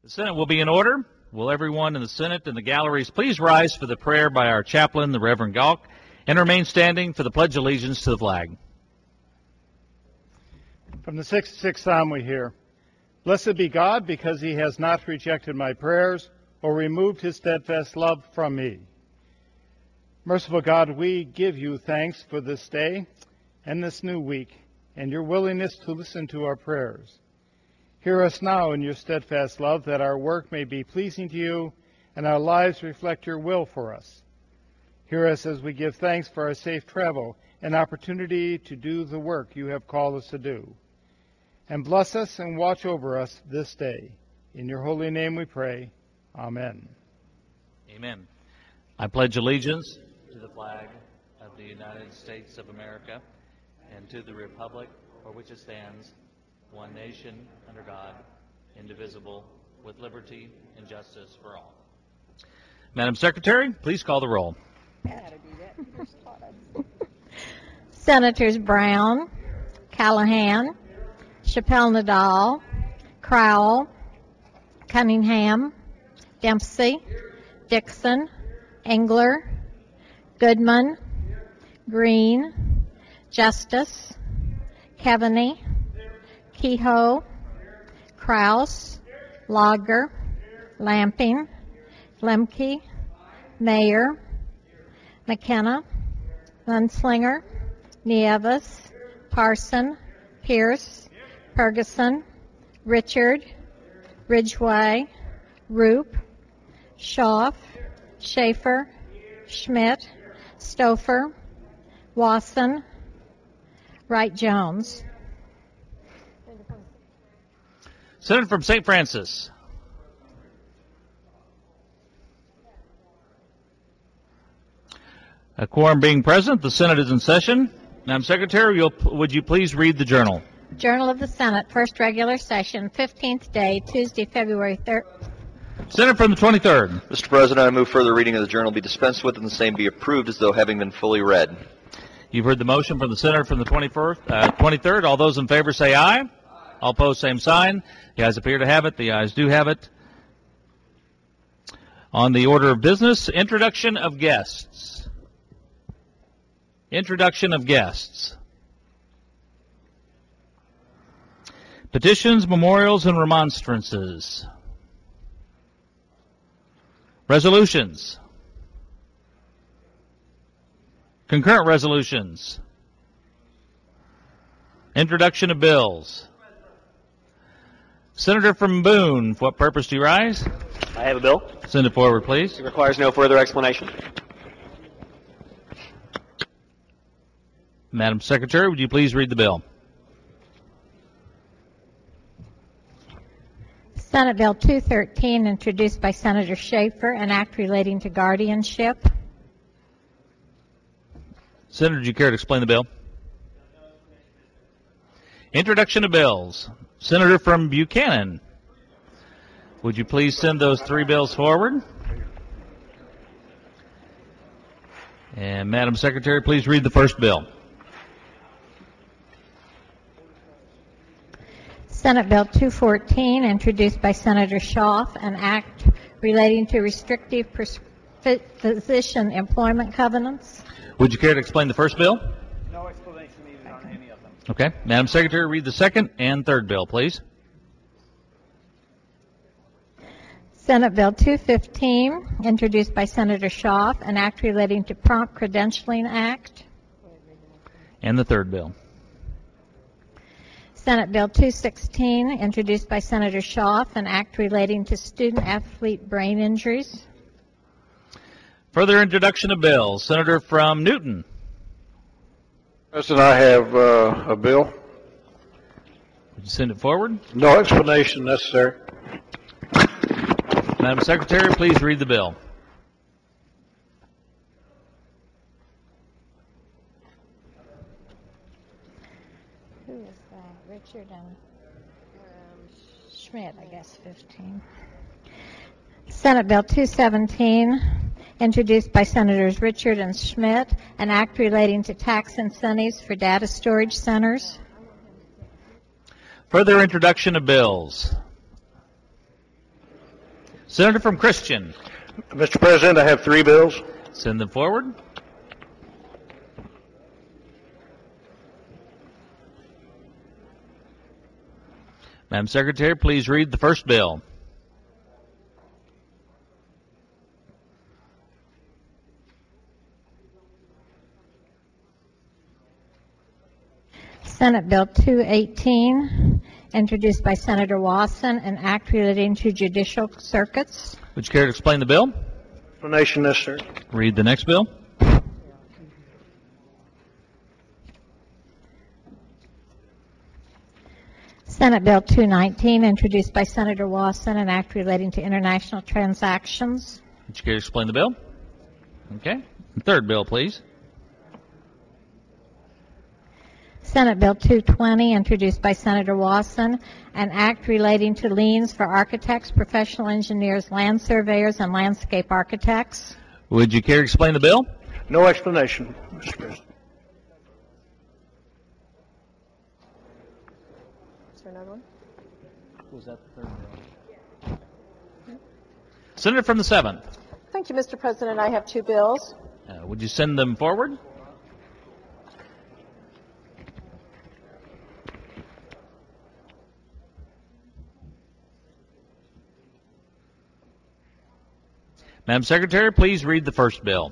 The Senate will be in order. Will everyone in the Senate and the galleries please rise for the prayer by our chaplain, the Reverend Galk, and remain standing for the Pledge of Allegiance to the flag. From the 66th Psalm we hear, "Blessed be God, because he has not rejected my prayers or removed his steadfast love from me." Merciful God, we give you thanks for this day and this new week and your willingness to listen to our prayers. Hear us now in your steadfast love, that our work may be pleasing to you and our lives reflect your will for us. Hear us as we give thanks for our safe travel and opportunity to do the work you have called us to do. And bless us and watch over us this day. In your holy name we pray. Amen. Amen. I pledge allegiance to the flag of the United States of America and to the republic for which it stands, one nation, under God, indivisible, with liberty and justice for all. Madam Secretary, please call the roll. Senators Brown, Callahan, Chappelle-Nadal, Crowell, Cunningham, Dempsey, Dixon, Engler, Goodman, Green, Justice, Keaveney, Kehoe, Kraus, Lager, Lamping, Lemke, Mayer, McKenna, Lunslinger, Nieves, Parson, Pierce, Ferguson, Richard, Ridgway, Roop, Schaaf, Schaefer, Schmidt, Stouffer, Wasson, Wright-Jones. Senator from St. Francis. A quorum being present, the Senate is in session. Madam Secretary, would you please read the journal? Journal of the Senate, first regular session, 15th day, Tuesday, February 3rd. Senator from the 23rd. Mr. President, I move further reading of the journal be dispensed with and the same be approved as though having been fully read. You've heard the motion from the Senator from the 23rd. All those in favor say aye. All opposed, same sign. The ayes appear to have it. The ayes do have it. On the order of business, introduction of guests. Introduction of guests. Petitions, memorials, and remonstrances. Resolutions. Concurrent resolutions. Introduction of bills. Senator from Boone, for what purpose do you rise? I have a bill. Send it forward, please. It requires no further explanation. Madam Secretary, would you please read the bill? Senate Bill 213, introduced by Senator Schaefer, an act relating to guardianship. Senator, do you care to explain the bill? Introduction of bills. Senator from Buchanan, would you please send those three bills forward? And Madam Secretary, please read the first bill. Senate Bill 214, introduced by Senator Schaaf, an act relating to restrictive physician employment covenants. Would you care to explain the first bill? No explanation needed on any of them. Okay. Madam Secretary, read the second and third bill, please. Senate Bill 215, introduced by Senator Schaaf, an act relating to Prompt Credentialing Act. And the third bill. Senate Bill 216, introduced by Senator Schaaf, an act relating to student-athlete brain injuries. Further introduction of bills. Senator from Newton. President, I have a bill. Would you send it forward? No explanation necessary. Madam Secretary, please read the bill. Who is that? Richard and Schmidt, I guess, 15. Senate Bill 217, introduced by Senators Richard and Schmidt, an act relating to tax incentives for data storage centers. Further introduction of bills. Senator from Christian. Mr. President, I have 3 bills. Send them forward. Madam Secretary, please read the first bill. Senate Bill 218, introduced by Senator Wasson, an act relating to judicial circuits. Would you care to explain the bill? Explanation necessary. Read the next bill. Senate Bill 219, introduced by Senator Wasson, an act relating to international transactions. Would you care to explain the bill? Okay. The third bill, please. Senate Bill 220, introduced by Senator Wasson, an act relating to liens for architects, professional engineers, land surveyors, and landscape architects. Would you care to explain the bill? No explanation, Mr. President. Is there another one? Was that the third bill? Senator from the 7th. Thank you, Mr. President. I have 2 bills. Would you send them forward? Madam Secretary, please read the first bill.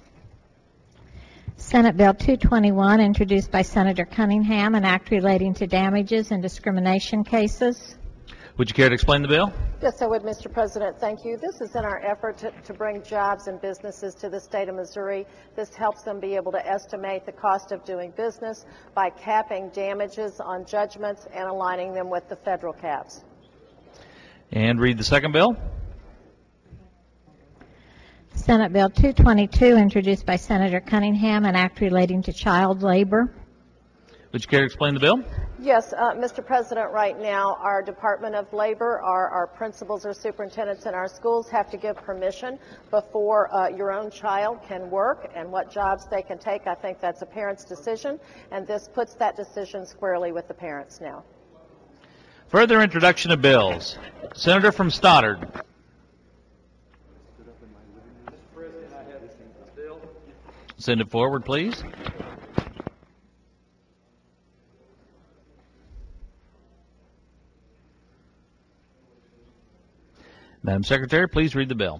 Senate Bill 221, introduced by Senator Cunningham, an act relating to damages and discrimination cases. Would you care to explain the bill? Yes, I would, Mr. President. Thank you. This is in our effort to bring jobs and businesses to the state of Missouri. This helps them be able to estimate the cost of doing business by capping damages on judgments and aligning them with the federal caps. And read the second bill. Senate Bill 222, introduced by Senator Cunningham, an act relating to child labor. Would you care to explain the bill? Yes, Mr. President, right now our Department of Labor, our principals or superintendents in our schools have to give permission before your own child can work and what jobs they can take. I think that's a parent's decision, and this puts that decision squarely with the parents now. Further introduction of bills. Senator from Stoddard. Send it forward, please. Madam Secretary, please read the bill.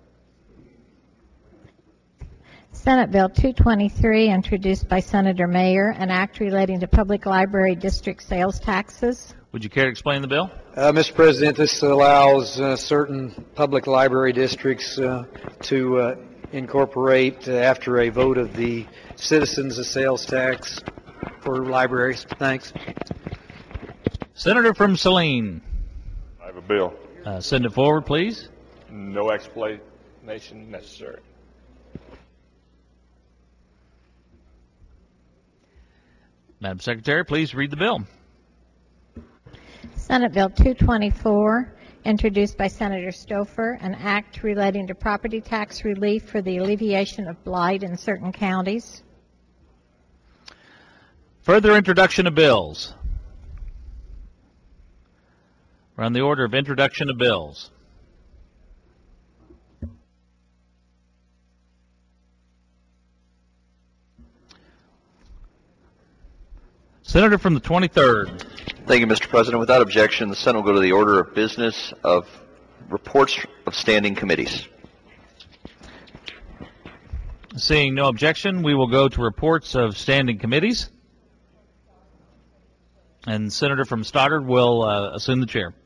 Senate Bill 223, introduced by Senator Mayer, an act relating to public library district sales taxes. Would you care to explain the bill? Mr. President, this allows certain public library districts to incorporate, after a vote of the citizens, a sales tax for libraries. Thanks. Senator from Saline. I have a bill. Send it forward, please. No explanation necessary. Madam Secretary, please read the bill. Senate Bill 224, introduced by Senator Stouffer, an act relating to property tax relief for the alleviation of blight in certain counties. Further introduction of bills. We're on the order of introduction of bills. Senator from the 23rd. Thank you, Mr. President. Without objection, the Senate will go to the order of business of reports of standing committees. Seeing no objection, we will go to reports of standing committees. And Senator from Stoddard will assume the chair.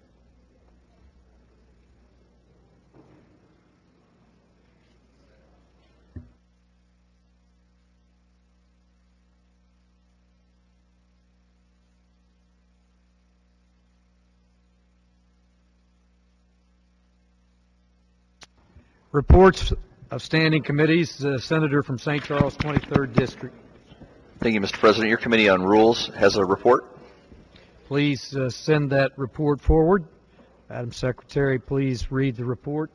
Reports of standing committees. Senator from St. Charles, 23rd District. Thank you, Mr. President. Your Committee on Rules has a report. Please send that report forward. Madam Secretary, please read the report.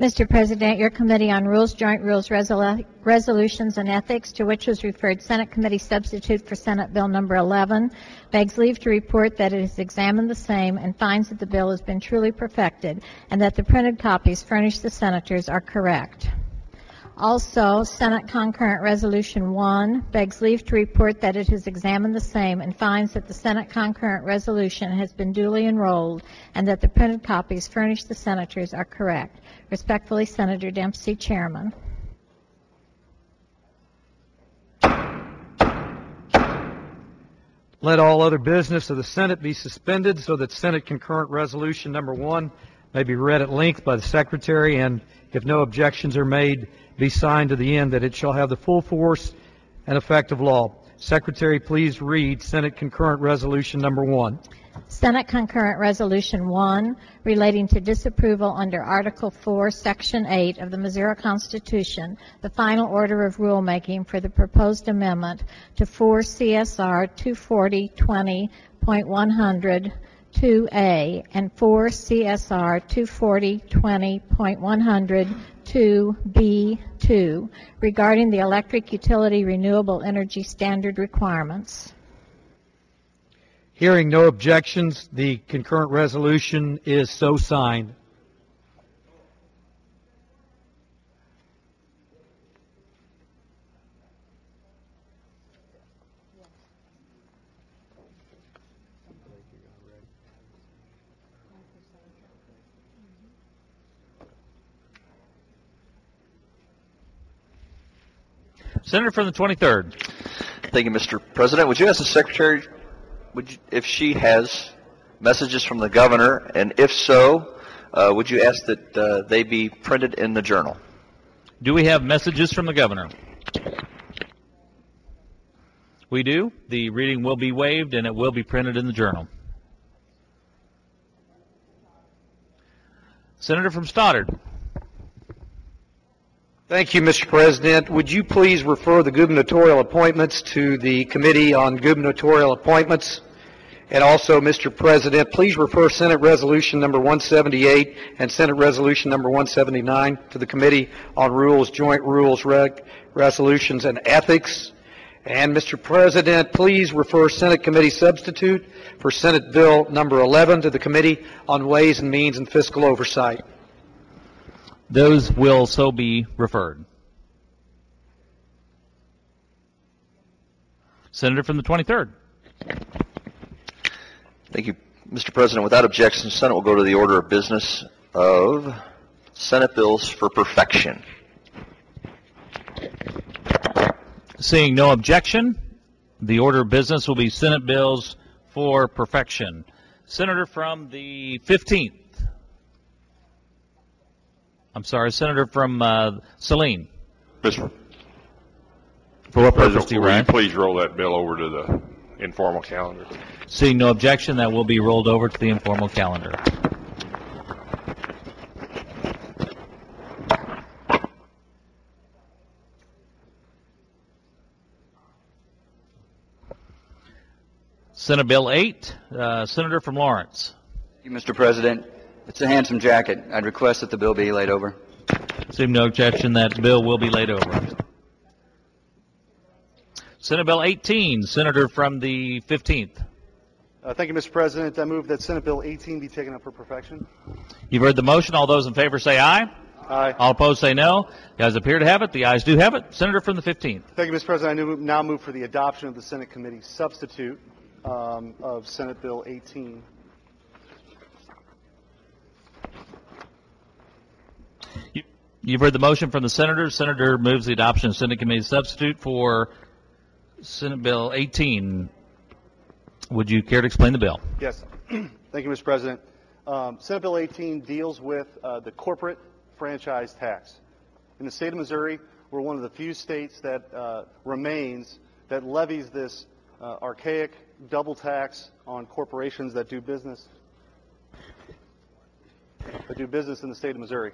Mr. President, your Committee on Rules, Joint Rules, Resolutions, and Ethics, to which was referred Senate Committee Substitute for Senate Bill Number 11, begs leave to report that it has examined the same and finds that the bill has been truly perfected and that the printed copies furnished the Senators are correct. Also, Senate Concurrent Resolution 1 begs leave to report that it has examined the same and finds that the Senate Concurrent Resolution has been duly enrolled and that the printed copies furnished the Senators are correct. Respectfully, Senator Dempsey, Chairman. Let all other business of the Senate be suspended so that Senate Concurrent Resolution Number 1 may be read at length by the Secretary, and if no objections are made, be signed to the end that it shall have the full force and effect of law. Secretary, please read Senate Concurrent Resolution Number 1. Senate Concurrent Resolution 1 relating to disapproval under Article 4, Section 8 of the Missouri Constitution, the final order of rulemaking for the proposed amendment to 4 CSR 24020.100 2A and 4 CSR 24020.100 2B2 regarding the electric utility renewable energy standard requirements. Hearing no objections, the concurrent resolution is so signed. Senator from the 23rd. Thank you, Mr. President. Would you ask the Secretary if she has messages from the governor, and if so, would you ask that they be printed in the journal? Do we have messages from the governor? We do. The reading will be waived, and it will be printed in the journal. Senator from Stoddard. Thank you, Mr. President. Would you please refer the gubernatorial appointments to the Committee on Gubernatorial Appointments? And also, Mr. President, please refer Senate Resolution Number 178 and Senate Resolution Number 179 to the Committee on Rules, Joint Rules, Resolutions, and Ethics. And, Mr. President, please refer Senate Committee Substitute for Senate Bill Number 11 to the Committee on Ways and Means and Fiscal Oversight. Those will so be referred. Senator from the 23rd. Thank you, Mr. President. Without objection, the Senate will go to the order of business of Senate bills for perfection. Seeing no objection, the order of business will be Senate bills for perfection. Senator from the 15th. I'm sorry, Senator from Saline. Mr. For what purpose, President, will you please roll that bill over to the informal calendar? Seeing no objection, that will be rolled over to the informal calendar. Senate Bill 8, Senator from Lawrence. Thank you, Mr. President. It's a handsome jacket. I'd request that the bill be laid over. Seeing no objection, that bill will be laid over. Senate Bill 18, Senator from the 15th. Thank you, Mr. President. I move that Senate Bill 18 be taken up for perfection. You've heard the motion. All those in favor say aye. Aye. All opposed say no. The ayes appear to have it. The ayes do have it. Senator from the 15th. Thank you, Mr. President. I now move for the adoption of the Senate Committee Substitute of Senate Bill 18. You've heard the motion from the Senator. Senator moves the adoption of Senate Committee Substitute for Senate Bill 18. Would you care to explain the bill? Yes. Thank you, Mr. President. Senate Bill 18 deals with the corporate franchise tax. In the state of Missouri, we're one of the few states that remains that levies this archaic double tax on corporations that do business in the state of Missouri.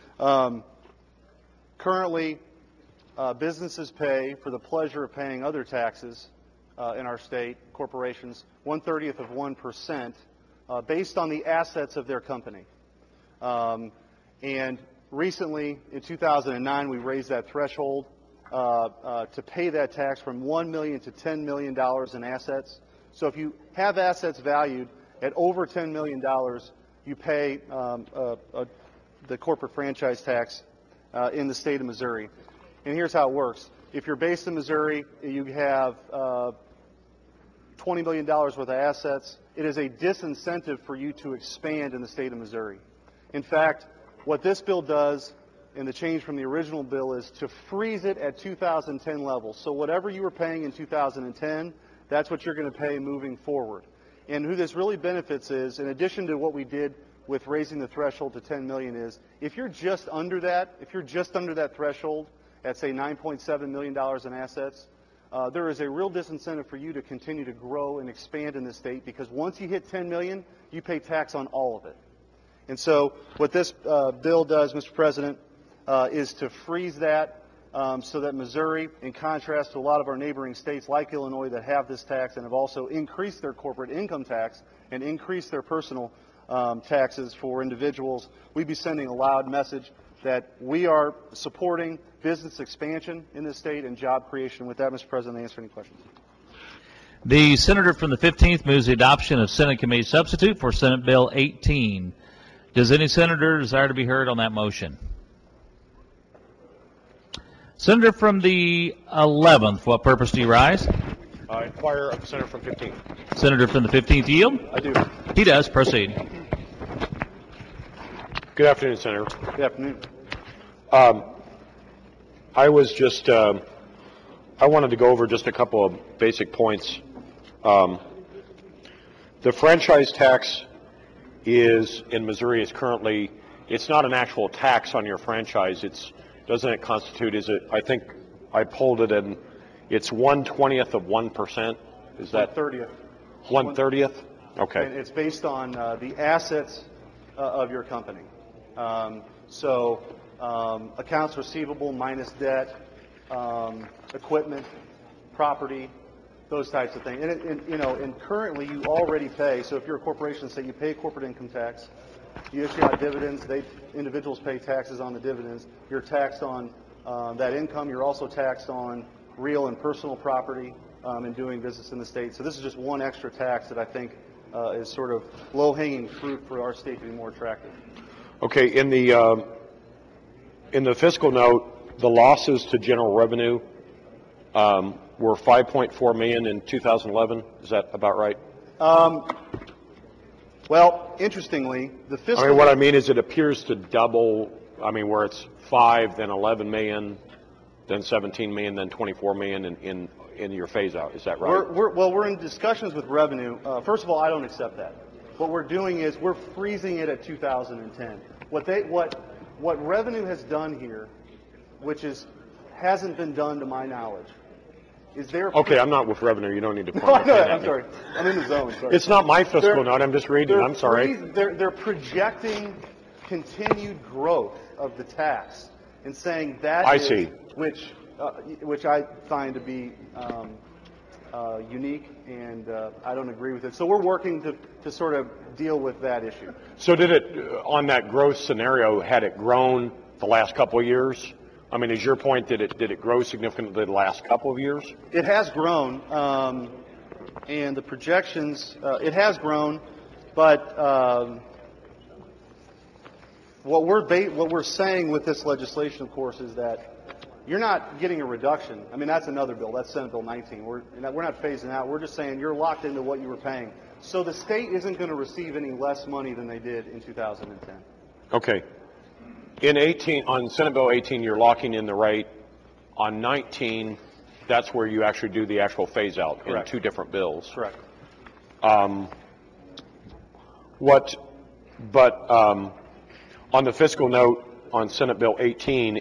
Currently, businesses pay for the pleasure of paying other taxes in our state, corporations, 1/30th of 1% based on the assets of their company. And recently, in 2009, we raised that threshold to pay that tax from $1 million to $10 million in assets. So if you have assets valued at over $10 million, you pay the corporate franchise tax in the state of Missouri. And here's how it works. If you're based in Missouri, you have $20 million worth of assets. It is a disincentive for you to expand in the state of Missouri. In fact, what this bill does, and the change from the original bill, is to freeze it at 2010 levels. So whatever you were paying in 2010, that's what you're going to pay moving forward. And who this really benefits is, in addition to what we did with raising the threshold to $10 million, is if you're just under that threshold at, say, $9.7 million in assets, there is a real disincentive for you to continue to grow and expand in the state, because once you hit $10 million, you pay tax on all of it. And so what this bill does, Mr. President, is to freeze that so that Missouri, in contrast to a lot of our neighboring states like Illinois that have this tax and have also increased their corporate income tax and increased their personal taxes for individuals, we'd be sending a loud message that we are supporting business expansion in this state and job creation. With that, Mr. President, I answer any questions. The senator from the 15th moves the adoption of Senate Committee Substitute for Senate Bill 18. Does any senator desire to be heard on that motion? Senator from the 11th, for what purpose do you rise? Inquire of the senator from 15th. Senator from the 15th yield? I do. He does. Proceed. Good afternoon, Senator. Good afternoon. I was just, I wanted to go over just a couple of basic points. The franchise tax in Missouri is currently, it's not an actual tax on your franchise. Doesn't it constitute, I think I polled it and it's 1/20th of 1%. Is that 1/30th? 1/30th? Okay. And it's based on the assets of your company. Accounts receivable minus debt, equipment, property, those types of things. And currently you already pay. So if you're a corporation, say you pay corporate income tax, you issue out dividends. Individuals pay taxes on the dividends. You're taxed on that income. You're also taxed on real and personal property in doing business in the state. So this is just one extra tax that I think is sort of low-hanging fruit for our state to be more attractive. Okay. In the fiscal note, the losses to general revenue were $5.4 million in 2011. Is that about right? Well, interestingly, the fiscal... what I mean is it appears to double, where it's 5, then 11 million, then 17 million, then 24 million in your phase-out. Is that right? We're in discussions with revenue. First of all, I don't accept that. What we're doing is we're freezing it at 2010. What revenue has done here, which hasn't been done to my knowledge, is there... Okay, I'm not with revenue. You don't need to point out. No, I'm sorry. I'm in the zone. Sorry. It's not my fiscal note. I'm just reading. I'm sorry. They're projecting continued growth of the tax and saying that I see. Which I find to be unique, and I don't agree with it. So we're working to sort of deal with that issue. So did it, on that growth scenario, had it grown the last couple of years? Is your point, did it grow significantly the last couple of years? It has grown, and the projections, it has grown, but what we're saying with this legislation, of course, is that you're not getting a reduction. That's another bill. That's Senate Bill 19. We're not phasing out. We're just saying you're locked into what you were paying. So the state isn't going to receive any less money than they did in 2010. Okay. On Senate Bill 18, you're locking in the rate. On 19, that's where you actually do the actual phase-out in two different bills. Correct. On the fiscal note on Senate Bill 18,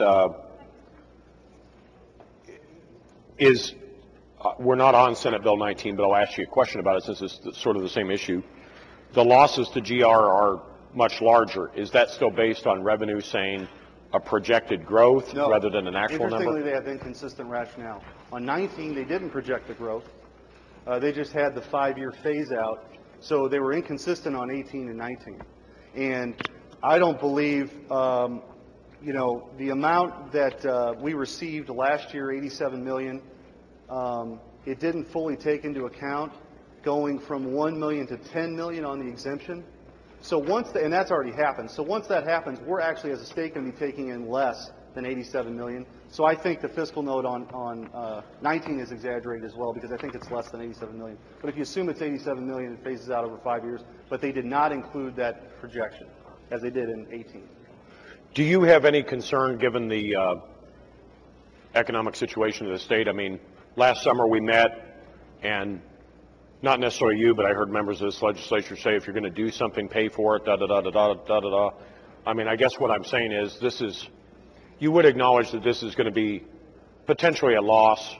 we're not on Senate Bill 19, but I'll ask you a question about it since it's sort of the same issue. The losses to GR are much larger. Is that still based on revenue saying a projected growth rather than an actual number? Interestingly, they have inconsistent rationale. On 19, they didn't project the growth. They just had the 5-year phase-out. So they were inconsistent on 18 and 19. And I don't believe the amount that we received last year, $87 million, it didn't fully take into account going from $1 million to $10 million on the exemption. So and that's already happened. So once that happens, we're actually, as a state, going to be taking in less than $87 million. So I think the fiscal note on 19 is exaggerated as well, because I think it's less than $87 million. But if you assume it's $87 million, it phases out over 5 years. But they did not include that projection, as they did in 18. Do you have any concern, given the economic situation of the state? I mean, last summer we met, and not necessarily you, but I heard members of this legislature say, if you're going to do something, pay for it, da-da-da-da-da-da-da-da. I mean, I guess what I'm saying is you would acknowledge that this is going to be potentially a loss,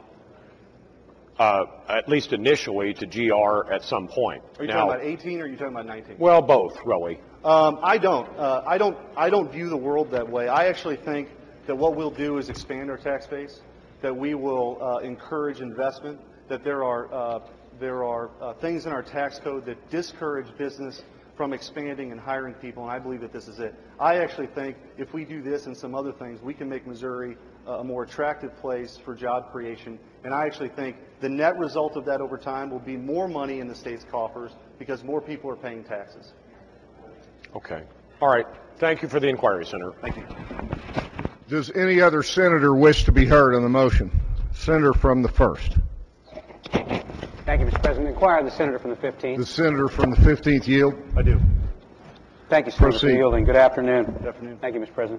at least initially, to GR at some point. Are you talking about 18 or are you talking about 19? Well, both, really. I don't view the world that way. I actually think that what we'll do is expand our tax base, that we will encourage investment, that there are things in our tax code that discourage business from expanding and hiring people, and I believe that this is it. I actually think if we do this and some other things, we can make Missouri a more attractive place for job creation, and I actually think the net result of that over time will be more money in the state's coffers because more people are paying taxes. Okay. All right. Thank you for the inquiry, Senator. Thank you. Does any other senator wish to be heard on the motion? Senator from the 1st. Thank you, Mr. President. Inquire the senator from the 15th. The senator from the 15th yield. I do. Thank you, Senator, for yielding. Good afternoon. Good afternoon. Thank you, Mr. President.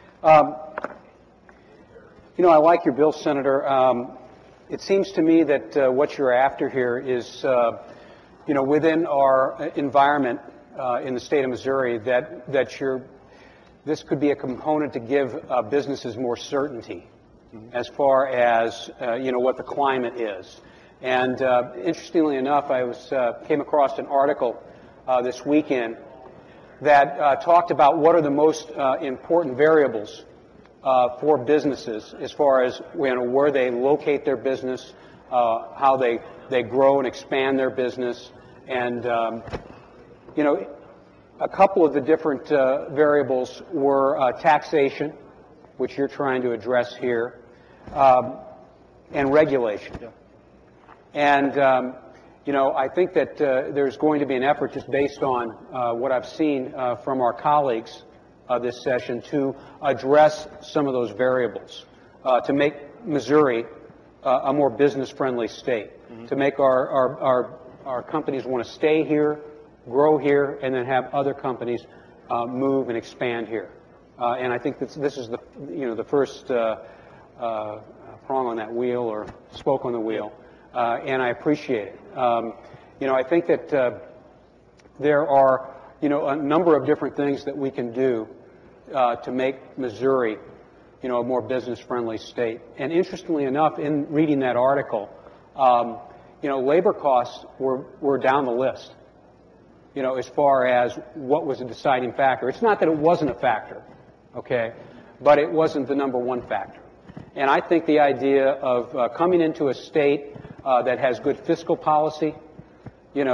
I like your bill, Senator. It seems to me that what you're after here is, within our environment in the state of Missouri, this could be a component to give businesses more certainty as far as, what the climate is. And interestingly enough, I came across an article this weekend that talked about what are the most important variables for businesses as far as where they locate their business, how they grow and expand their business, and a couple of the different variables were taxation, which you're trying to address here, and regulation. Yeah. And, I think that there's going to be an effort just based on what I've seen from our colleagues this session to address some of those variables, to make Missouri a more business-friendly state, to make our companies want to stay here, grow here, and then have other companies move and expand here. And I think this is the first prong on that wheel, or spoke on the wheel. And I appreciate it. I think that there are, a number of different things that we can do to make Missouri, a more business-friendly state. And interestingly enough, in reading that article, labor costs were down the list, as far as what was a deciding factor. It's not that it wasn't a factor, okay, but it wasn't the number one factor. And I think the idea of coming into a state that has good fiscal policy, and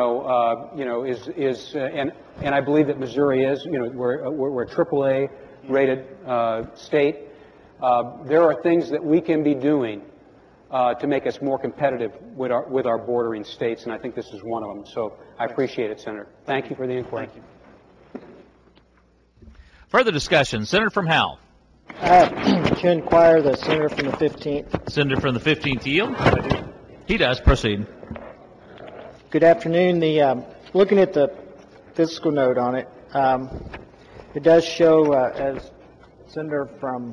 I believe that Missouri is, we're a AAA rated state. There are things that we can be doing to make us more competitive with our bordering states, and I think this is one of them. So I appreciate it, Senator. Thank you for the inquiry. Thank you. Further discussion. Senator from Howell. To inquire the senator from the 15th. Senator from the 15th yield? He does. Proceed. Good afternoon. Looking at the fiscal note on it, it does show, as Senator from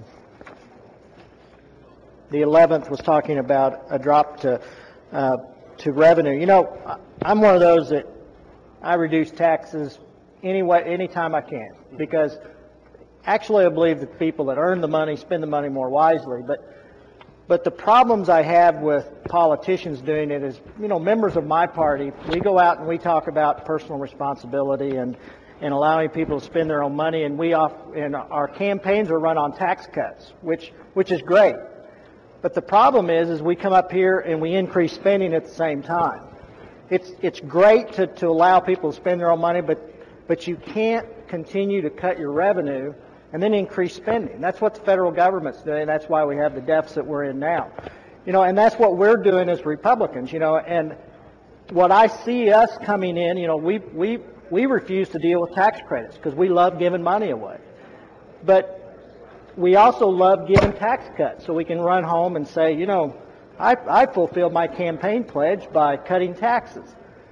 the 11th was talking about, a drop to revenue. I'm one of those that I reduce taxes anytime I can, because actually I believe that people that earn the money spend the money more wisely. But the problems I have with politicians doing it is, members of my party, we go out and we talk about personal responsibility and allowing people to spend their own money, and our campaigns are run on tax cuts, which is great. But the problem is we come up here and we increase spending at the same time. It's great to allow people to spend their own money, but you can't continue to cut your revenue and then increase spending. That's what the federal government's doing. That's why we have the deficit we're in now. You know, and that's what we're doing as Republicans, you know, and what I see us coming in, you know, we refuse to deal with tax credits because we love giving money away. But we also love giving tax cuts so we can run home and say, you know, I fulfilled my campaign pledge by cutting taxes.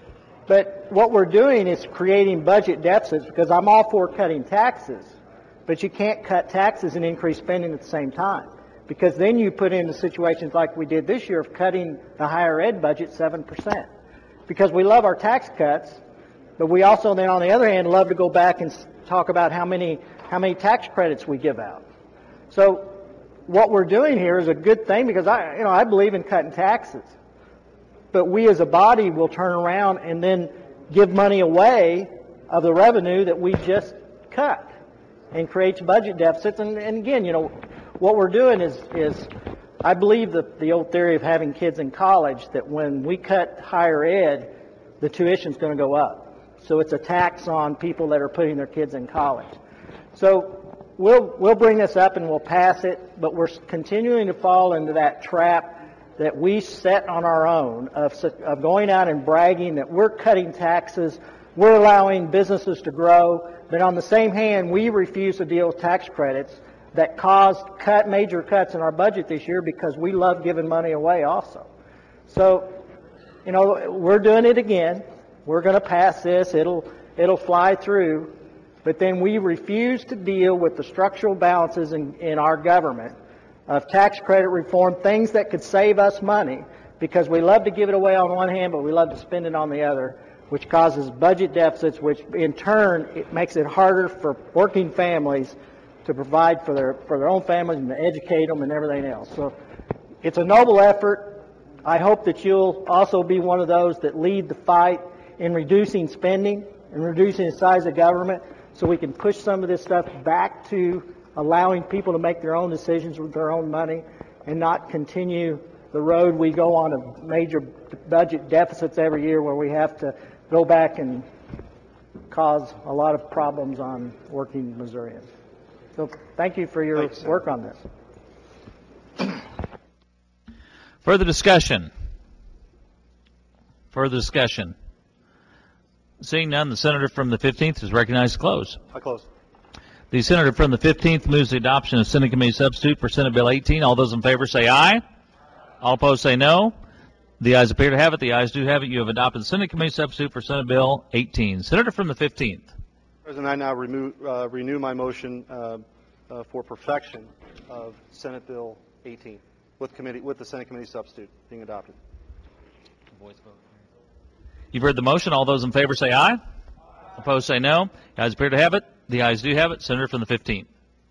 But what we're doing is creating budget deficits because I'm all for cutting taxes, but you can't cut taxes and increase spending at the same time because then you put into situations like we did this year of cutting the higher ed budget 7%. Because we love our tax cuts, but we also then on the other hand love to go back and talk about how many tax credits we give out. So what we're doing here is a good thing because I believe in cutting taxes. But we as a body will turn around and then give money away of the revenue that we just cut and creates budget deficits. And again, you know, what we're doing is I believe the old theory of having kids in college that when we cut higher ed, the tuition's going to go up. So it's a tax on people that are putting their kids in college. So we'll bring this up and we'll pass it, but we're continuing to fall into that trap that we set on our own of going out and bragging that we're cutting taxes, we're allowing businesses to grow, but on the same hand, we refuse to deal with tax credits that caused major cuts in our budget this year because we love giving money away also. So, you know, we're doing it again. We're going to pass this. It'll fly through. But then we refuse to deal with the structural balances in our government of tax credit reform, things that could save us money because we love to give it away on one hand, but we love to spend it on the other, which causes budget deficits, which in turn it makes it harder for working families to provide for their own families and to educate them and everything else. So it's a noble effort. I hope that you'll also be one of those that lead the fight in reducing spending and reducing the size of government so we can push some of this stuff back to allowing people to make their own decisions with their own money and not continue the road we go on of major budget deficits every year where we have to go back and cause a lot of problems on working Missourians. So thank you for your work on this. Further discussion? Further discussion? Seeing none, the senator from the 15th is recognized to close. I close. The senator from the 15th moves the adoption of Senate Committee Substitute for Senate Bill 18. All those in favor say aye. All opposed say no. The ayes appear to have it. The ayes do have it. You have adopted the Senate Committee Substitute for Senate Bill 18. Senator from the 15th. President, I now renew my motion for perfection of Senate Bill 18 with the Senate Committee Substitute being adopted. Voice vote. You've heard the motion. All those in favor say aye. Opposed say no. The ayes appear to have it. The ayes do have it. Senator from the 15th.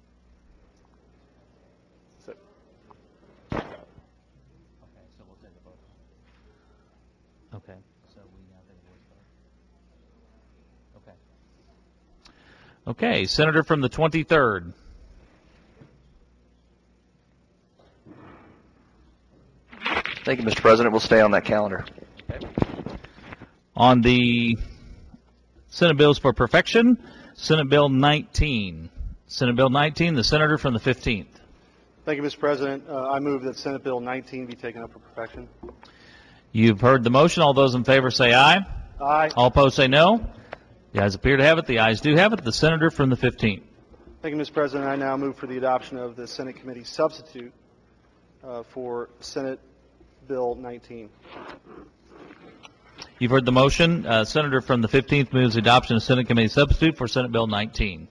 Okay. So we now take a voice vote. Okay. Okay. Senator from the 23rd. Thank you, Mr. President. We'll stay on that calendar. Okay. On the Senate bills for perfection, Senate Bill 19. Senate Bill 19, the senator from the 15th. Thank you, Mr. President. I move that Senate Bill 19 be taken up for perfection. You've heard the motion. All those in favor say aye. Aye. All opposed say no. The ayes appear to have it. The ayes do have it. The senator from the 15th. Thank you, Mr. President. I now move for the adoption of the Senate Committee Substitute for Senate Bill 19. You've heard the motion. Senator from the 15th moves the adoption of Senate Committee Substitute for Senate Bill 19.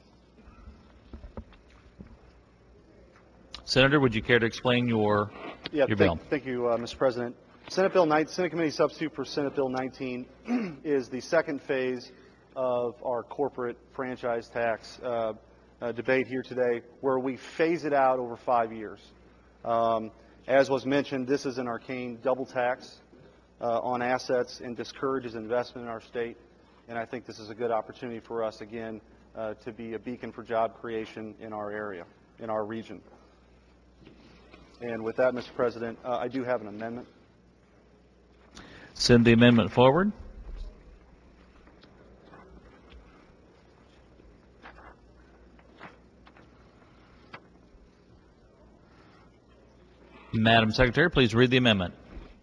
Senator, would you care to explain your bill? Thank you, Mr. President. Senate Committee Substitute for Senate Bill 19 is the second phase of our corporate franchise tax debate here today, where we phase it out over 5 years. As was mentioned, this is an arcane double tax on assets and discourages investment in our state. And I think this is a good opportunity for us, again, to be a beacon for job creation in our area, in our region. And with that, Mr. President, I do have an amendment. Send the amendment forward. Madam Secretary, please read the amendment.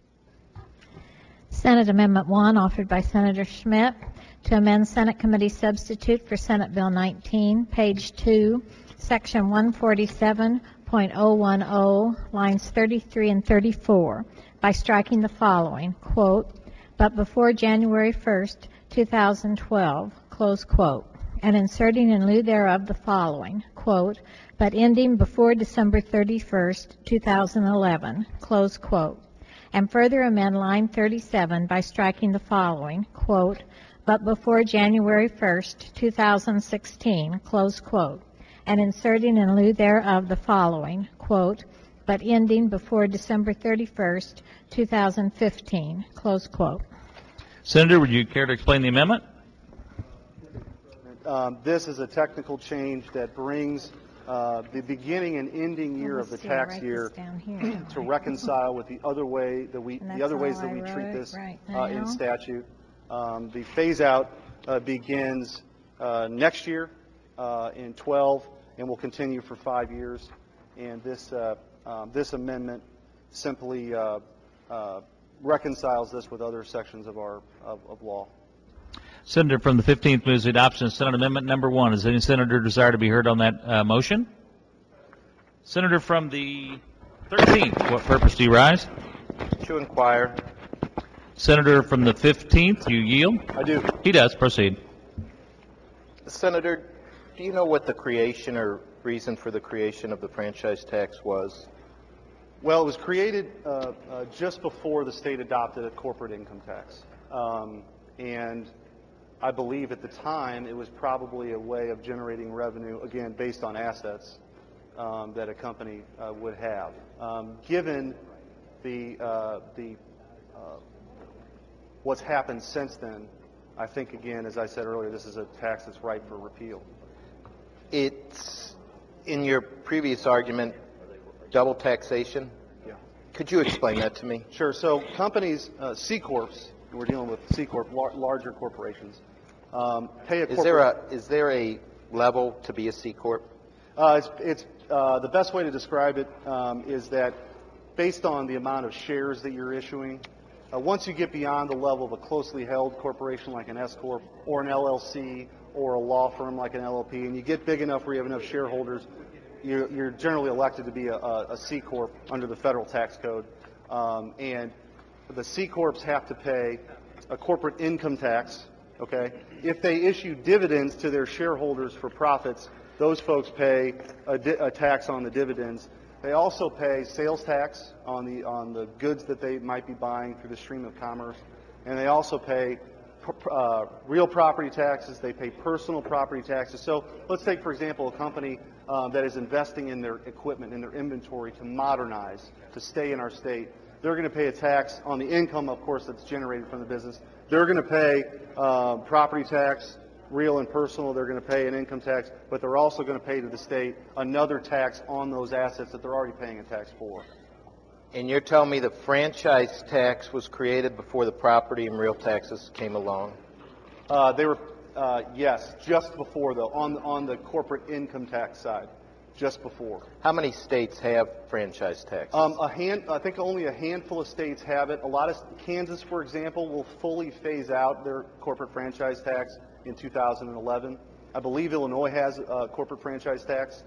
Senate Amendment 1, offered by Senator Schmidt, to amend Senate Committee Substitute for Senate Bill 19, page 2, Section 147.010, lines 33 and 34, by striking the following, quote, but before January 1st, 2012, close quote, and inserting in lieu thereof the following, quote, but ending before December 31st, 2011, close quote, and further amend line 37 by striking the following, quote, but before January 1st, 2016, close quote, and inserting in lieu thereof the following, quote, but ending before December 31st, 2015, close quote. Senator, would you care to explain the amendment? This is a technical change that brings the beginning and ending year of the tax year to reconcile with the other way that we treat this in statute. The phase out begins next year in 12 and will continue for 5 years. And this amendment simply reconciles this with other sections of our of law. Senator from the 15th moves the adoption of Senate Amendment number 1. Does any senator desire to be heard on that motion? Senator from the 13th, what purpose do you rise? To inquire. Senator from the 15th, you yield? I do. He does. Proceed. Senator, do you know what the creation or reason for the creation of the franchise tax was? Well, it was created just before the state adopted a corporate income tax. And I believe at the time it was probably a way of generating revenue, again, based on assets that a company would have. Given what's happened since then, I think, again, as I said earlier, this is a tax that's ripe for repeal. It's, in your previous argument, double taxation? Yeah. Could you explain that to me? Sure. So companies, C Corps, we're dealing with C Corp, larger corporations, pay a corporate... Is there a level to be a C Corp? It's the best way to describe it is that based on the amount of shares that you're issuing, once you get beyond the level of a closely held corporation like an S Corp or an LLC or a law firm like an LLP, and you get big enough where you have enough shareholders, you're generally elected to be a C Corp under the federal tax code. And the C Corps have to pay a corporate income tax, okay? If they issue dividends to their shareholders for profits, those folks pay a tax on the dividends. They also pay sales tax on the goods that they might be buying through the stream of commerce, and they also pay real property taxes. They pay personal property taxes. So let's take, for example, a company that is investing in their equipment, in their inventory to modernize, to stay in our state. They're going to pay a tax on the income, of course, that's generated from the business. They're going to pay property tax, real and personal. They're going to pay an income tax, but they're also going to pay to the state another tax on those assets that they're already paying a tax for. And you're telling me the franchise tax was created before the property and real taxes came along? They were, yes, just before, though, on the corporate income tax side, just before. How many states have franchise taxes? I think only a handful of states have it. Kansas, for example, will fully phase out their corporate franchise tax in 2011. I believe Illinois has a corporate franchise tax.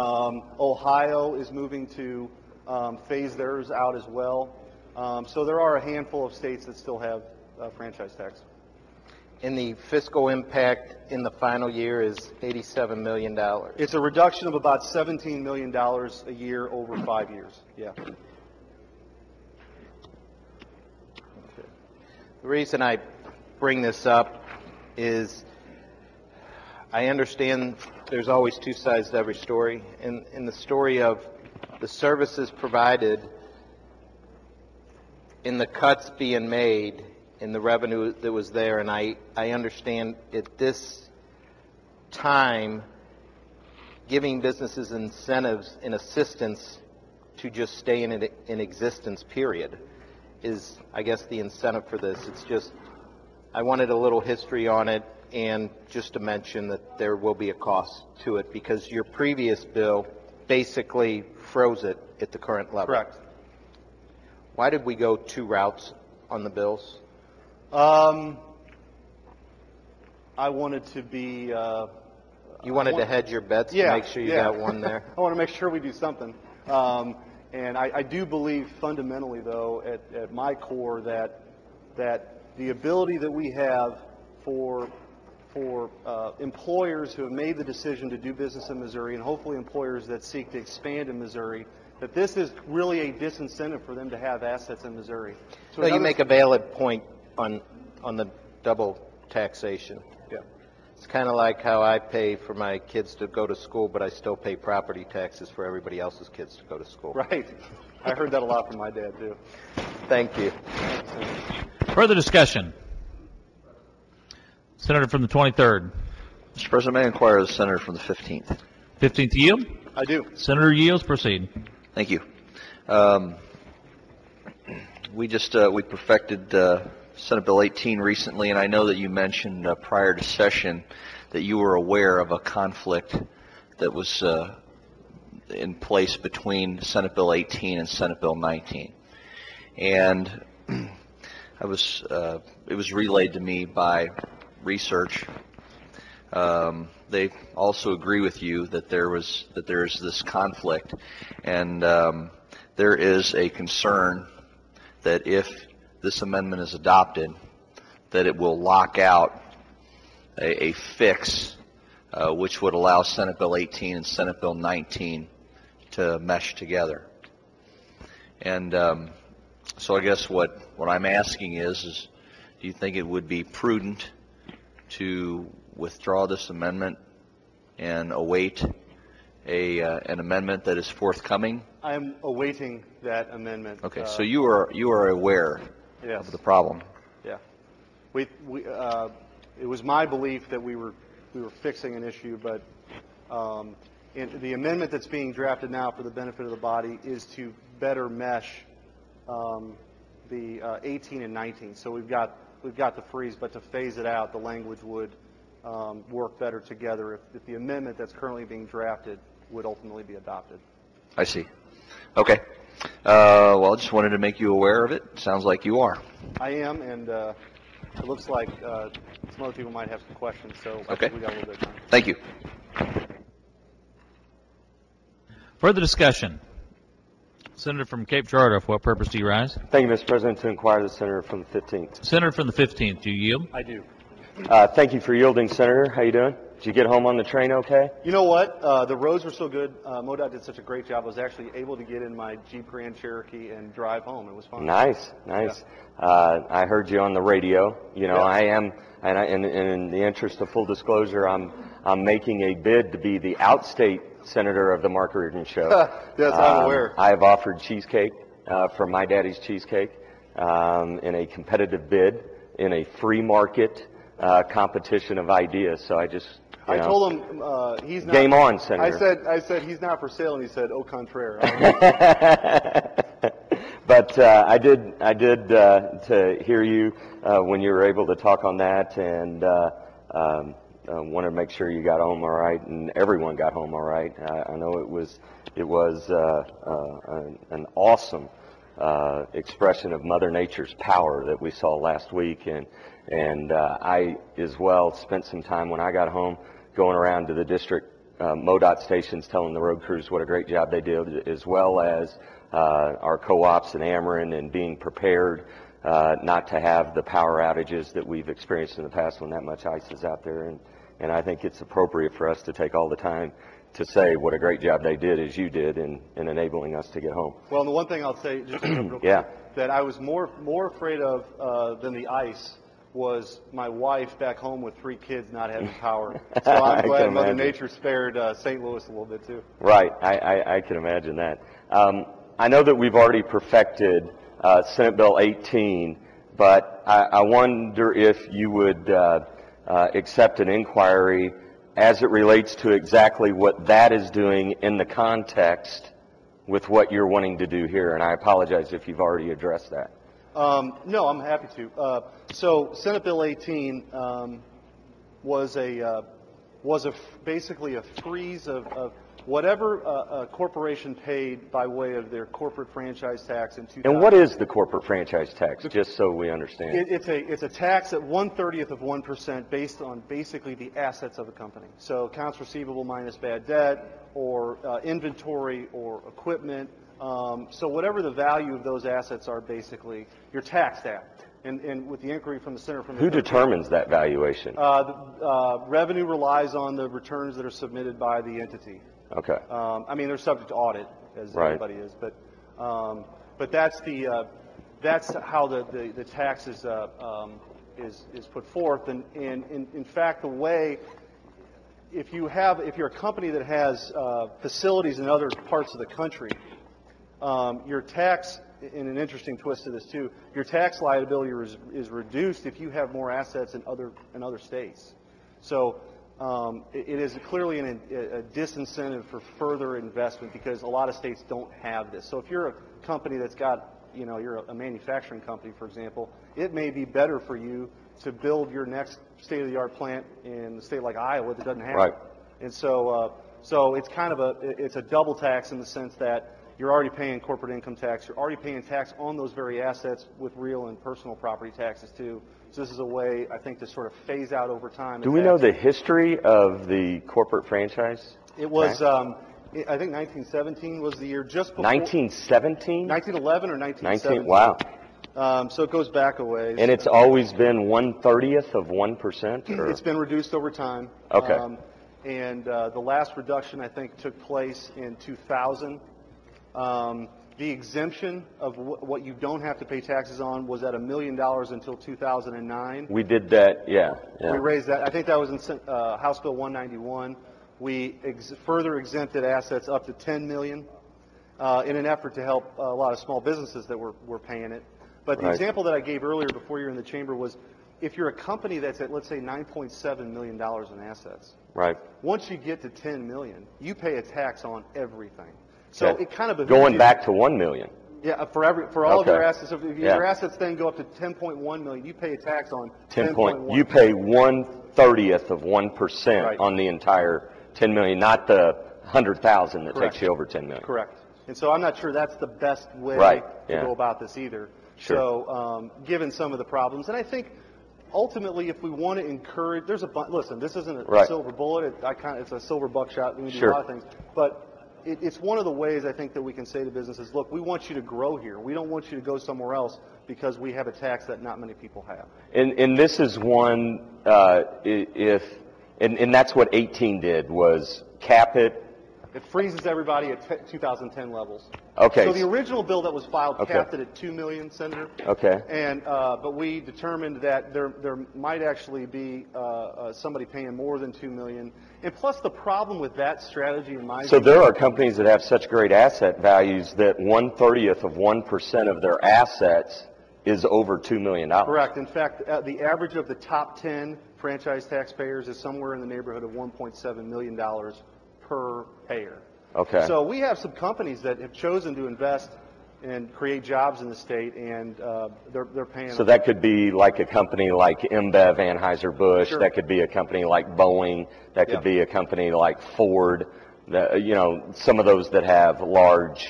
Ohio is moving to phase theirs out as well. So there are a handful of states that still have franchise tax. And the fiscal impact in the final year is $87 million. It's a reduction of about $17 million a year over 5 years. Yeah. Okay. The reason I bring this up is I understand there's always two sides to every story. In the story of the services provided, in the cuts being made, in the revenue that was there, and I understand at this time giving businesses incentives and assistance to just stay in existence, period, is, I guess, the incentive for this. It's just, I wanted a little history on it, and just to mention that there will be a cost to it because your previous bill basically froze it at the current level. Correct. Why did we go two routes on the bills? I wanted to be. You wanted to hedge your bets to make sure you got one there? I want to make sure we do something. And I do believe fundamentally, though, at my core, that the ability that we have for employers who have made the decision to do business in Missouri, and hopefully employers that seek to expand in Missouri, that this is really a disincentive for them to have assets in Missouri. So you make a valid point on the double taxation. Yeah. It's kind of like how I pay for my kids to go to school, but I still pay property taxes for everybody else's kids to go to school. Right. I heard that a lot from my dad, too. Thank you. Further discussion? Senator from the 23rd. Mr. President, may I inquire of the senator from the 15th? 15th yield? I do. Senator yields. Proceed. Thank you. We perfected Senate Bill 18 recently, and I know that you mentioned prior to session that you were aware of a conflict that was in place between Senate Bill 18 and Senate Bill 19. And it was relayed to me by research. They also agree with you that there is this conflict, and there is a concern that if this amendment is adopted, that it will lock out a fix which would allow Senate Bill 18 and Senate Bill 19 to mesh together. And so I guess what I'm asking is do you think it would be prudent to withdraw this amendment and await an amendment that is forthcoming? I'm awaiting that amendment. Okay, so you are aware of the problem. Yeah, it was my belief that we were fixing an issue, but the amendment that's being drafted now for the benefit of the body is to better mesh the 18 and 19. So we've got the freeze, but to phase it out, the language would work better together if the amendment that's currently being drafted would ultimately be adopted. I see. Okay. Well, I just wanted to make you aware of it. Sounds like you are. I am, and it looks like some other people might have some questions, so I think we got a little bit of time. Thank you. Further discussion? Senator from Cape Girardeau, for what purpose do you rise? Thank you, Mr. President. To inquire the senator from the 15th. Senator from the 15th, do you yield? I do. Thank you for yielding, Senator. How you doing? Did you get home on the train okay? You know what? The roads were so good. MoDOT did such a great job. I was actually able to get in my Jeep Grand Cherokee and drive home. It was fun. Nice. Yeah. I heard you on the radio. You know, I am, and in the interest of full disclosure, I'm making a bid to be the outstate senator of the Mark Reardon Show. Yes, I'm aware. I have offered cheesecake from My Daddy's Cheesecake in a competitive bid in a free market competition of ideas. So I just, I told him he's not. Game on, Senator. I said he's not for sale, and he said, "Au contraire." But I did to hear you when you were able to talk on that, and wanted to make sure you got home all right, and everyone got home all right. I know it was an awesome expression of Mother Nature's power that we saw last week, and I as well spent some time when I got home going around to the district MoDOT stations telling the road crews what a great job they did, as well as our co-ops in Ameren, and being prepared not to have the power outages that we've experienced in the past when that much ice is out there. And I think it's appropriate for us to take all the time to say what a great job they did, as you did, in enabling us to get home. Well, and the one thing I'll say, just real quick, that I was more afraid of than the ice was my wife back home with 3 kids not having power. So I'm glad Mother Nature spared St. Louis a little bit too. Right, I can imagine that. I know that we've already perfected Senate Bill 18, but I wonder if you would accept an inquiry as it relates to exactly what that is doing in the context with what you're wanting to do here. And I apologize if you've already addressed that. No, I'm happy to. So Senate Bill 18 was basically a freeze of whatever a corporation paid by way of their corporate franchise tax in 2000. And what is the corporate franchise tax, just so we understand? It's a tax at 1/30th of 1% based on basically the assets of a company. So accounts receivable minus bad debt, or inventory or equipment. So whatever the value of those assets are, basically, you're taxed at. And with the inquiry from the Center for Who determines that valuation? Revenue relies on the returns that are submitted by the entity. Okay. I mean, they're subject to audit, as Right. everybody is, but that's how the tax is put forth. And in fact, the way, if you're a company that has facilities in other parts of the country, your tax, in an interesting twist to this too, your tax liability is reduced if you have more assets in other states. So it is clearly a disincentive for further investment because a lot of states don't have this. So if you're a company that's got, you're a manufacturing company, for example, it may be better for you to build your next state-of-the-art plant in a state like Iowa that doesn't have Right. it. And so it's kind of a double tax in the sense that you're already paying corporate income tax. You're already paying tax on those very assets with real and personal property taxes too. So this is a way, I think, to sort of phase out over time. Do we know the history of the corporate franchise? It was, I think 1917 was the year just before. 1917? 1911 or 1917. Wow. So it goes back a ways. And it's always been 1/30th of 1%? It's been reduced over time. Okay. And the last reduction, I think, took place in 2000. The exemption of what you don't have to pay taxes on was at $1 million until 2009. We did that, yeah. We raised that. I think that was in House Bill 191. We further exempted assets up to $10 million in an effort to help a lot of small businesses that were paying it. But the example that I gave earlier before you're in the chamber was if you're a company that's at, let's say, $9.7 million in assets. Right. Once you get to $10 million, you pay a tax on everything. So it kind of going back to 1 million. Yeah, for all of your assets. So if your assets then go up to 10.1 million, you pay a tax on 10.1. You pay 1/30th of 1% on the entire 10 million, not the 100,000 that takes you over 10 million. Correct. And so I'm not sure that's the best way to go about this either. Sure. So given some of the problems, and I think ultimately, if we want to encourage, listen, this isn't a silver bullet. It's a silver buckshot. We can do a lot of things, but it's one of the ways I think that we can say to businesses, look, we want you to grow here. We don't want you to go somewhere else because we have a tax that not many people have. And this is one, and that's what 18 did, was cap it. It freezes everybody at 2010 levels. Okay. So the original bill that was filed capped it at $2 million, Senator. Okay. And but we determined that there might actually be somebody paying more than $2 million. And plus, the problem with that strategy, in my So view, there are companies that have such great asset values that 1/30th of 1% of their assets is over $2 million. Correct. In fact, the average of the top 10 franchise taxpayers is somewhere in the neighborhood of $1.7 million per payer. Okay. So we have some companies that have chosen to invest and create jobs in the state, and they're paying. So that could be like a company like InBev, Anheuser-Busch. Sure. That could be a company like Boeing. That could be a company like Ford. Some of those that have large,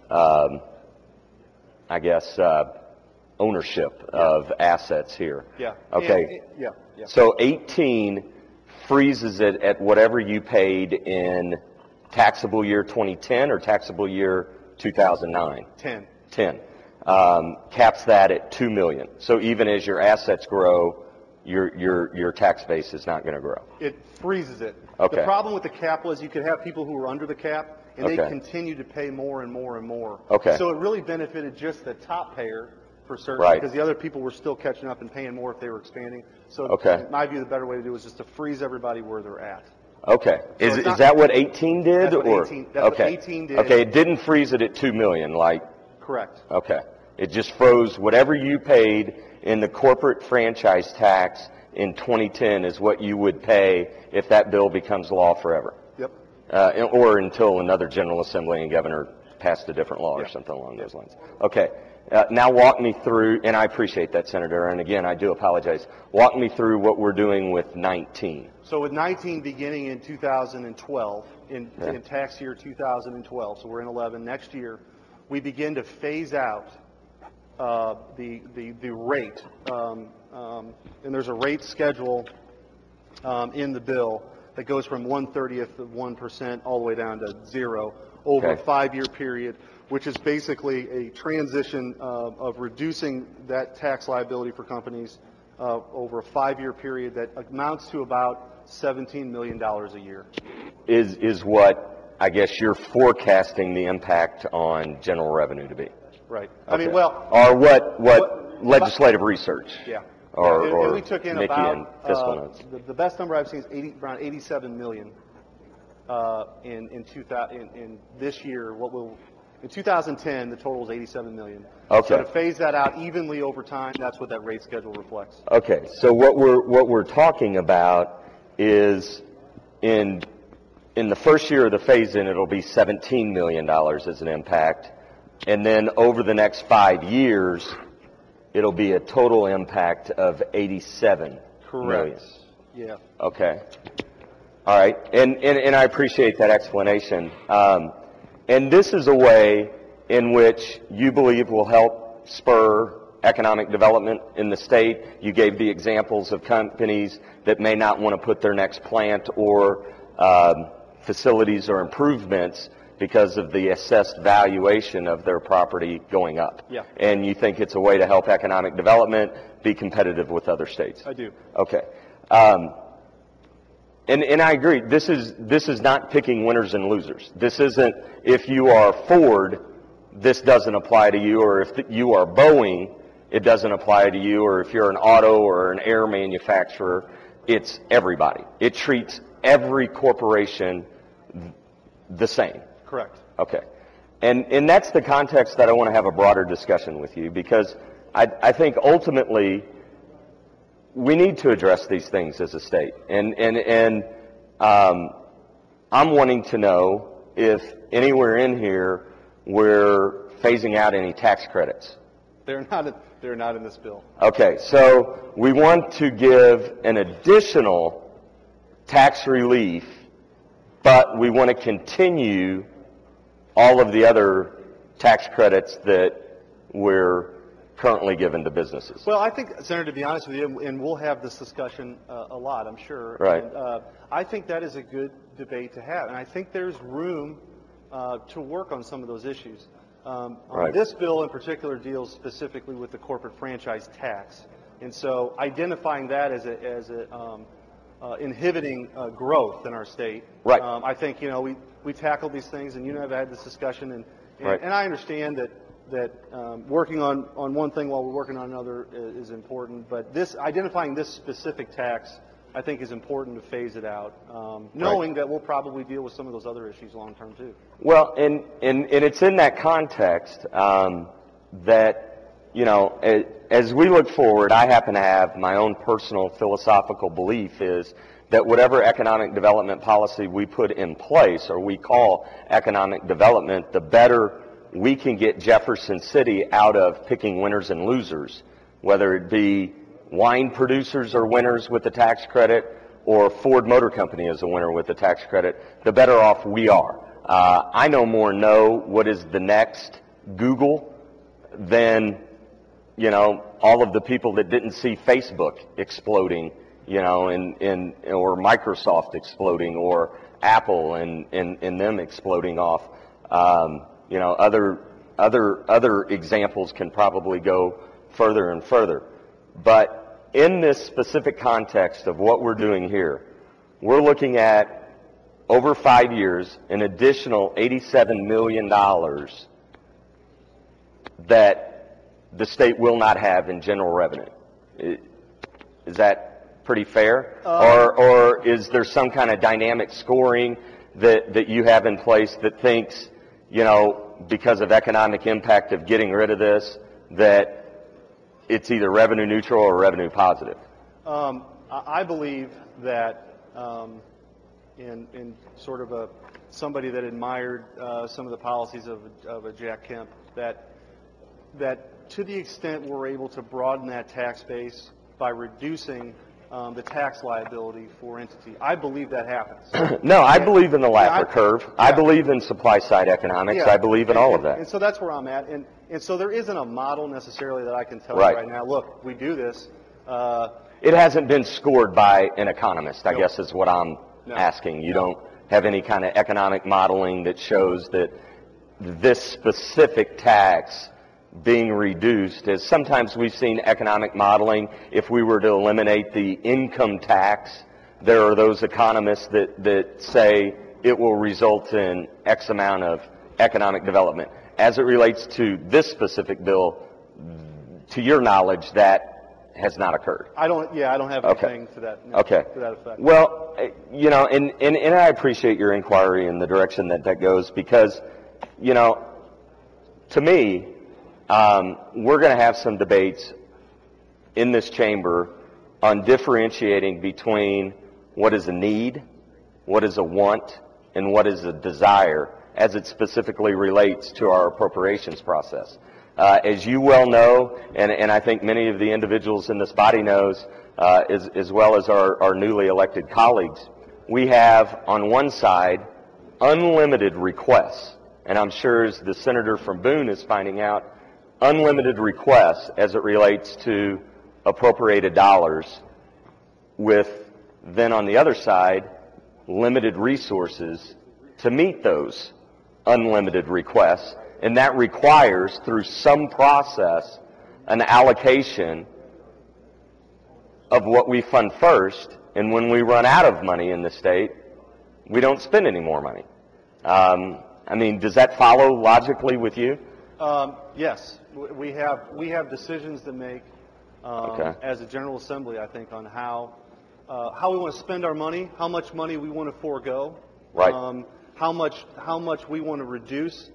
ownership of assets here. Yeah. Okay. Yeah. So 18 freezes it at whatever you paid in taxable year 2010 or taxable year 2009? 10. Caps that at $2 million. So even as your assets grow, your tax base is not going to grow. It freezes it. Okay. The problem with the cap was you could have people who were under the cap, and they continue to pay more and more and more. Okay. So it really benefited just the top payer for certain, because the other people were still catching up and paying more if they were expanding. So in my view, the better way to do is just to freeze everybody where they're at. Okay. So is that what 18 did? That's what 18 did. Okay, it didn't freeze it at $2 million, like. Correct. Okay. It just froze whatever you paid in the corporate franchise tax in 2010 is what you would pay if that bill becomes law forever. Yep. Or until another General Assembly and governor passed a different law or something along those lines. Okay. Now walk me through, and I appreciate that, Senator, and again, I do apologize. Walk me through what we're doing with 19. So with 19 beginning in 2012, in tax year 2012, so we're in 11, next year, we begin to phase out the rate, and there's a rate schedule in the bill that goes from 1/30th of 1% all the way down to 0 over a 5-year period, which is basically a transition of reducing that tax liability for companies over a 5-year period that amounts to about $17 million a year. Is what I guess you're forecasting the impact on general revenue to be. Right. Okay. I mean, well, or what legislative research. Yeah. Or we took in Mickey about and fiscal notes. The best number I've seen is around 87 million in this year. In 2010, the total was 87 million. Okay. So to phase that out evenly over time, that's what that rate schedule reflects. Okay. So what we're talking about is in the first year of the phase-in, it'll be $17 million as an impact, and then over the next 5 years, it'll be a total impact of 87 million. Yeah. Okay. All right. And I appreciate that explanation. And this is a way in which you believe will help spur economic development in the state. You gave the examples of companies that may not want to put their next plant or facilities or improvements because of the assessed valuation of their property going up. Yeah. And you think it's a way to help economic development be competitive with other states? I do. Okay. And I agree. This is not picking winners and losers. This isn't if you are Ford, this doesn't apply to you, or if you are Boeing, it doesn't apply to you, or if you're an auto or an air manufacturer, it's everybody. It treats every corporation the same. Correct. Okay. And that's the context that I want to have a broader discussion with you, because I think ultimately we need to address these things as a state. And I'm wanting to know if anywhere in here we're phasing out any tax credits. They're not in this bill. Okay, so we want to give an additional tax relief, but we want to continue all of the other tax credits that we're currently given to businesses. Well, I think, Senator, to be honest with you, and we'll have this discussion a lot, I'm sure. Right. And, I think that is a good debate to have, and I think there's room to work on some of those issues. Right. This bill in particular deals specifically with the corporate franchise tax, and so identifying that as inhibiting growth in our state. Right. I think we tackled these things, and I've had this discussion, and Right. I understand that working on one thing while we're working on another is important, but identifying this specific tax, I think, is important to phase it out, knowing that we'll probably deal with some of those other issues long term too. Well, and it's in that context that, as we look forward, I happen to have my own personal philosophical belief is that whatever economic development policy we put in place, or we call economic development, the better we can get Jefferson City out of picking winners and losers, whether it be wine producers are winners with the tax credit or Ford Motor Company is a winner with the tax credit, the better off we are. I no more know what is the next Google than, all of the people that didn't see Facebook exploding, or Microsoft exploding, or Apple and them exploding off. Other examples can probably go further and further. But in this specific context of what we're doing here, we're looking at, over 5 years, an additional $87 million that the state will not have in general revenue. Is that pretty fair? Or is there some kind of dynamic scoring that you have in place that thinks, because of economic impact of getting rid of this, that it's either revenue neutral or revenue positive? I believe that in sort of somebody that admired some of the policies of a Jack Kemp, that to the extent we're able to broaden that tax base by reducing the tax liability for entity. I believe that happens. No, I believe in the Laffer Yeah, curve. I believe in supply-side economics. Yeah. I believe in all of that. And so that's where I'm at. And so there isn't a model necessarily that I can tell Right. you right now, look, we do this. It hasn't been scored by an economist, I No. guess is what I'm No. asking. You don't have any kind of economic modeling that shows that this specific tax being reduced, as sometimes we've seen economic modeling, if we were to eliminate the income tax, there are those economists that say it will result in X amount of economic development. As it relates to this specific bill, to your knowledge, that has not occurred. I don't have Okay. anything to that, Okay. to that effect. Well, you know, and I appreciate your inquiry in the direction that goes because, you know, to me, we're going to have some debates in this chamber on differentiating between what is a need, what is a want, and what is a desire as it specifically relates to our appropriations process. As you well know, and I think many of the individuals in this body knows, as well as our newly elected colleagues, we have on one side unlimited requests, and I'm sure as the senator from Boone is finding out, unlimited requests as it relates to appropriated dollars, with then on the other side limited resources to meet those unlimited requests, and that requires through some process an allocation of what we fund first, and when we run out of money in the state, we don't spend any more money. I mean, does that follow logically with you? Yes, we have decisions to make Okay. as a General Assembly, I think, on how we want to spend our money, how much money we want to forego, Right. How much we want to reduce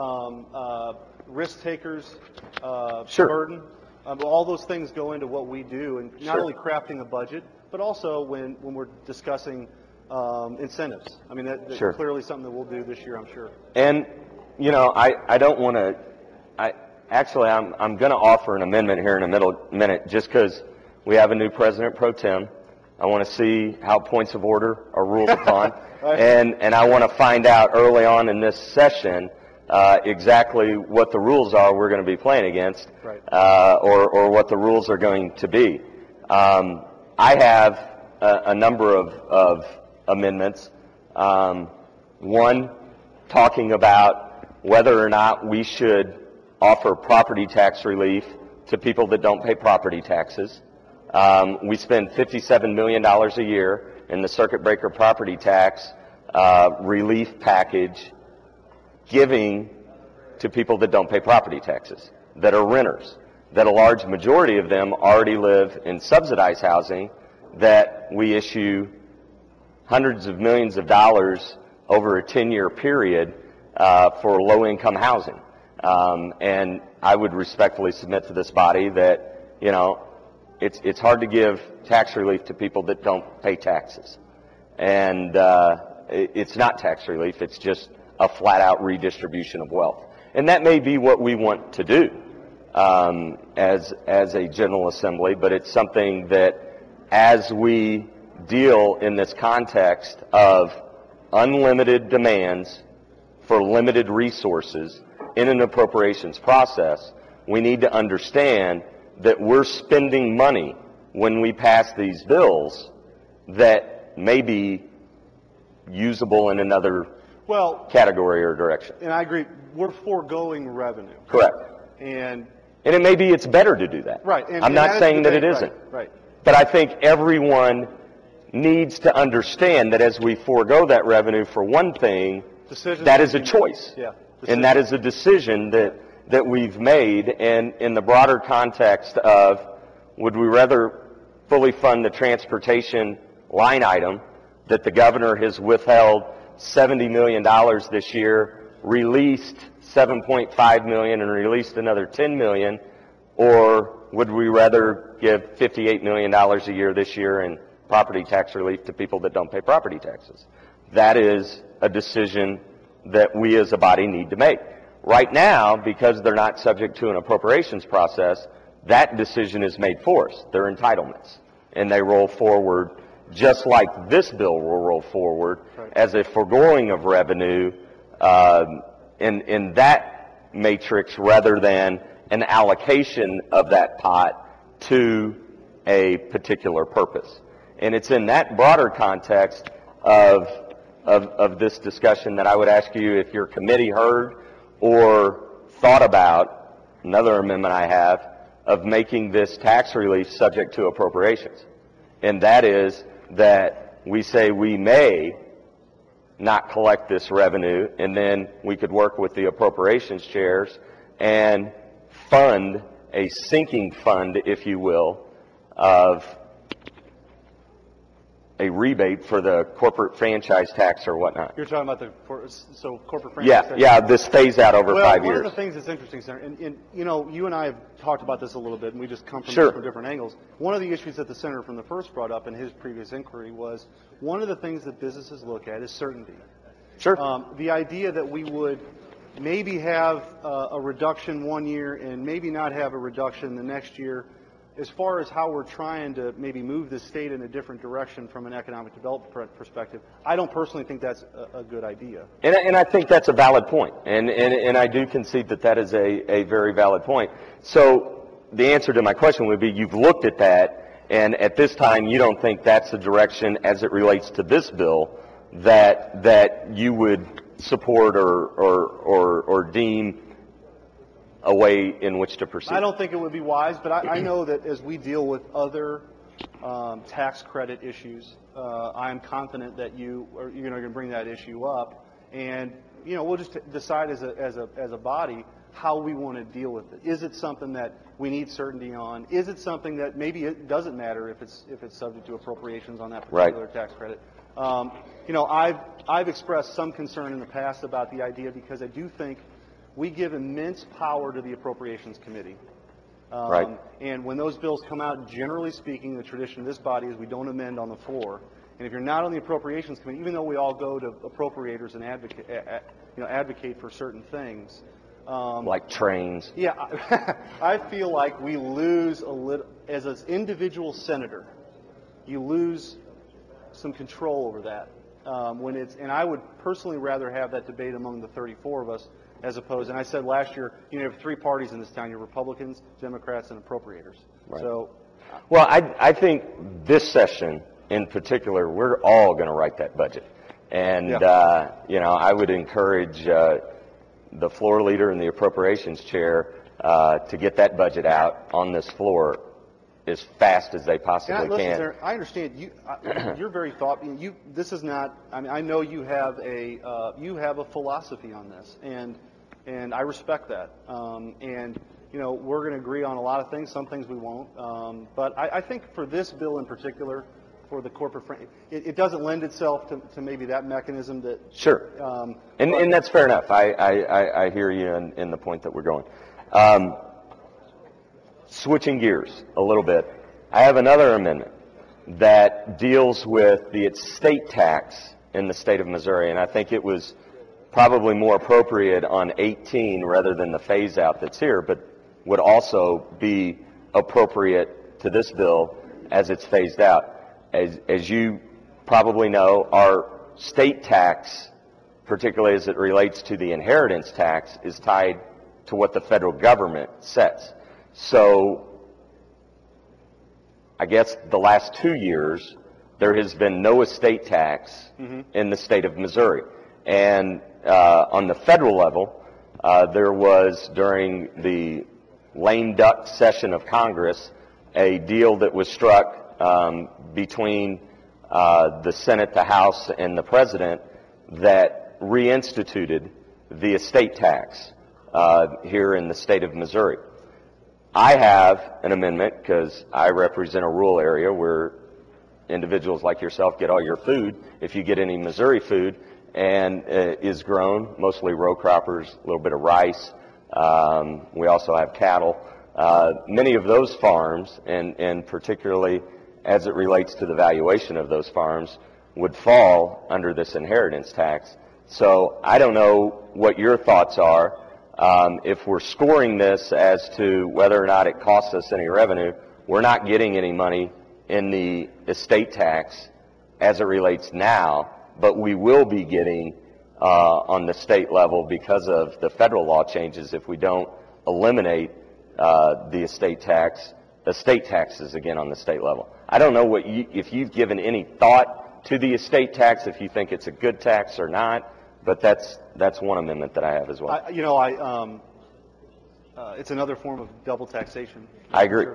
risk takers' Sure. burden. All those things go into what we do, and not Sure. only crafting a budget, but also when we're discussing incentives. I mean, that's Sure. clearly something that we'll do this year, I'm sure. And, you know, I don't want to, I'm going to offer an amendment here in a minute just because we have a new President Pro Tem. I want to see how points of order are ruled upon. And I want to find out early on in this session exactly what the rules are we're going to be playing against, Right. or what the rules are going to be. I have a number of amendments. One, talking about whether or not we should offer property tax relief to people that don't pay property taxes. We spend $57 million a year in the circuit breaker property tax relief package giving to people that don't pay property taxes, that are renters, that a large majority of them already live in subsidized housing, that we issue hundreds of millions of dollars over a 10-year period for low-income housing. And I would respectfully submit to this body that, you know, it's hard to give tax relief to people that don't pay taxes. And it's not tax relief, it's just a flat-out redistribution of wealth. And that may be what we want to do as a General Assembly, but it's something that as we deal in this context of unlimited demands for limited resources in an appropriations process, we need to understand that we're spending money when we pass these bills that may be usable in another category or direction. And I agree, we're foregoing revenue. Correct. And it may be it's better to do that. Right. I'm not saying that it isn't. Right. But I think everyone needs to understand that as we forego that revenue for one thing, that is a choice. Yeah. And that is a decision that we've made. And in the broader context of, would we rather fully fund the transportation line item that the governor has withheld $70 million this year, released $7.5 million and released another $10 million, or would we rather give $58 million a year this year in property tax relief to people that don't pay property taxes? That is a decision that we as a body need to make. Right now, because they're not subject to an appropriations process, that decision is made for us. They're entitlements, and they roll forward just like this bill will roll forward as a foregoing of revenue in that matrix rather than an allocation of that pot to a particular purpose. And it's in that broader context of this discussion that I would ask you if your committee heard or thought about another amendment I have of making this tax relief subject to appropriations. And that is that we say we may not collect this revenue, and then we could work with the appropriations chairs and fund a sinking fund, if you will, of a rebate for the corporate franchise tax or whatnot. You're talking about corporate franchise tax? Yeah, this phase out over 5 years. One of the things that's interesting, Senator, and you and I have talked about this a little bit, and we just come from Sure. this from different angles. One of the issues that the Senator from the first brought up in his previous inquiry was one of the things that businesses look at is certainty. Sure. The idea that we would maybe have a reduction one year and maybe not have a reduction the next year, as far as how we're trying to maybe move the state in a different direction from an economic development perspective, I don't personally think that's a good idea. And I think that's a valid point. And I do concede that that is a very valid point. So the answer to my question would be you've looked at that, and at this time you don't think that's the direction as it relates to this bill that you would support or deem a way in which to proceed. I don't think it would be wise, but I know that as we deal with other tax credit issues, I am confident that you're going to bring that issue up, and we'll just decide as a body how we want to deal with it. Is it something that we need certainty on? Is it something that maybe it doesn't matter if it's subject to appropriations on that particular tax credit? I've expressed some concern in the past about the idea because I do think we give immense power to the Appropriations Committee. Right. And when those bills come out, generally speaking, the tradition of this body is we don't amend on the floor. And if you're not on the Appropriations Committee, even though we all go to appropriators and advocate for certain things. Like trains. Yeah, I feel like we lose a little, as an individual senator, you lose some control over that. And I would personally rather have that debate among the 34 of us as opposed, and I said last year, you have three parties in this town, you have Republicans, Democrats, and appropriators. Right. So, well, I think this session in particular, we're all going to write that budget. And, I would encourage the floor leader and the appropriations chair to get that budget out on this floor as fast as they possibly can. Sir, I understand you're very thoughtful. This is not. I mean, I know you have a philosophy on this, and I respect that. We're going to agree on a lot of things. Some things we won't. But I think for this bill in particular, for the corporate, it doesn't lend itself to maybe that mechanism that. Sure. And that's fair enough. I hear you in the point that we're going. Switching gears a little bit, I have another amendment that deals with the estate tax in the state of Missouri, and I think it was probably more appropriate on 18 rather than the phase out that's here, but would also be appropriate to this bill as it's phased out. As you probably know, our state tax, particularly as it relates to the inheritance tax, is tied to what the federal government sets. So I guess the last 2 years, there has been no estate tax in the state of Missouri. And on the federal level, there was, during the lame duck session of Congress, a deal that was struck between the Senate, the House, and the President that reinstituted the estate tax here in the state of Missouri. I have an amendment because I represent a rural area where individuals like yourself get all your food, if you get any Missouri food, and is grown, mostly row croppers, a little bit of rice. We also have cattle. Many of those farms, and particularly as it relates to the valuation of those farms, would fall under this inheritance tax. So I don't know what your thoughts are If we're scoring this as to whether or not it costs us any revenue, we're not getting any money in the estate tax as it relates now, but we will be getting on the state level because of the federal law changes if we don't eliminate the estate taxes again on the state level. I don't know if you've given any thought to the estate tax, if you think it's a good tax or not, but that's one amendment that I have as well. It's another form of double taxation. I agree.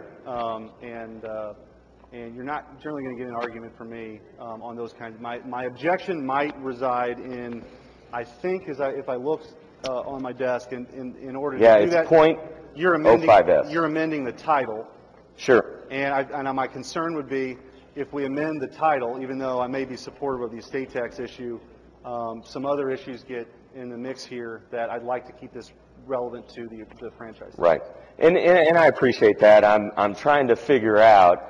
And you're not generally going to get an argument from me on those kinds. My objection might reside in, I think, if I look on my desk, in order to do that, you're amending the title. Sure. And my concern would be if we amend the title, even though I may be supportive of the estate tax issue, some other issues get in the mix here that I'd like to keep this relevant to the franchise. Right. And I appreciate that. I'm trying to figure out,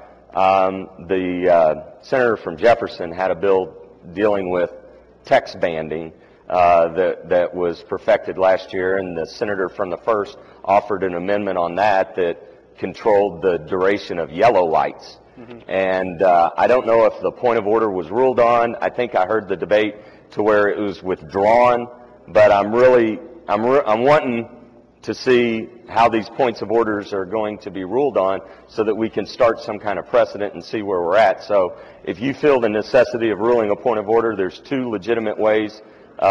the senator from Jefferson had a bill dealing with text banding that was perfected last year, and the senator from the 1st offered an amendment on that controlled the duration of yellow lights. And I don't know if the point of order was ruled on. I think I heard the debate to where it was withdrawn, but I'm wanting to see how these points of orders are going to be ruled on so that we can start some kind of precedent and see where we're at. So if you feel the necessity of ruling a point of order, there's 2 legitimate ways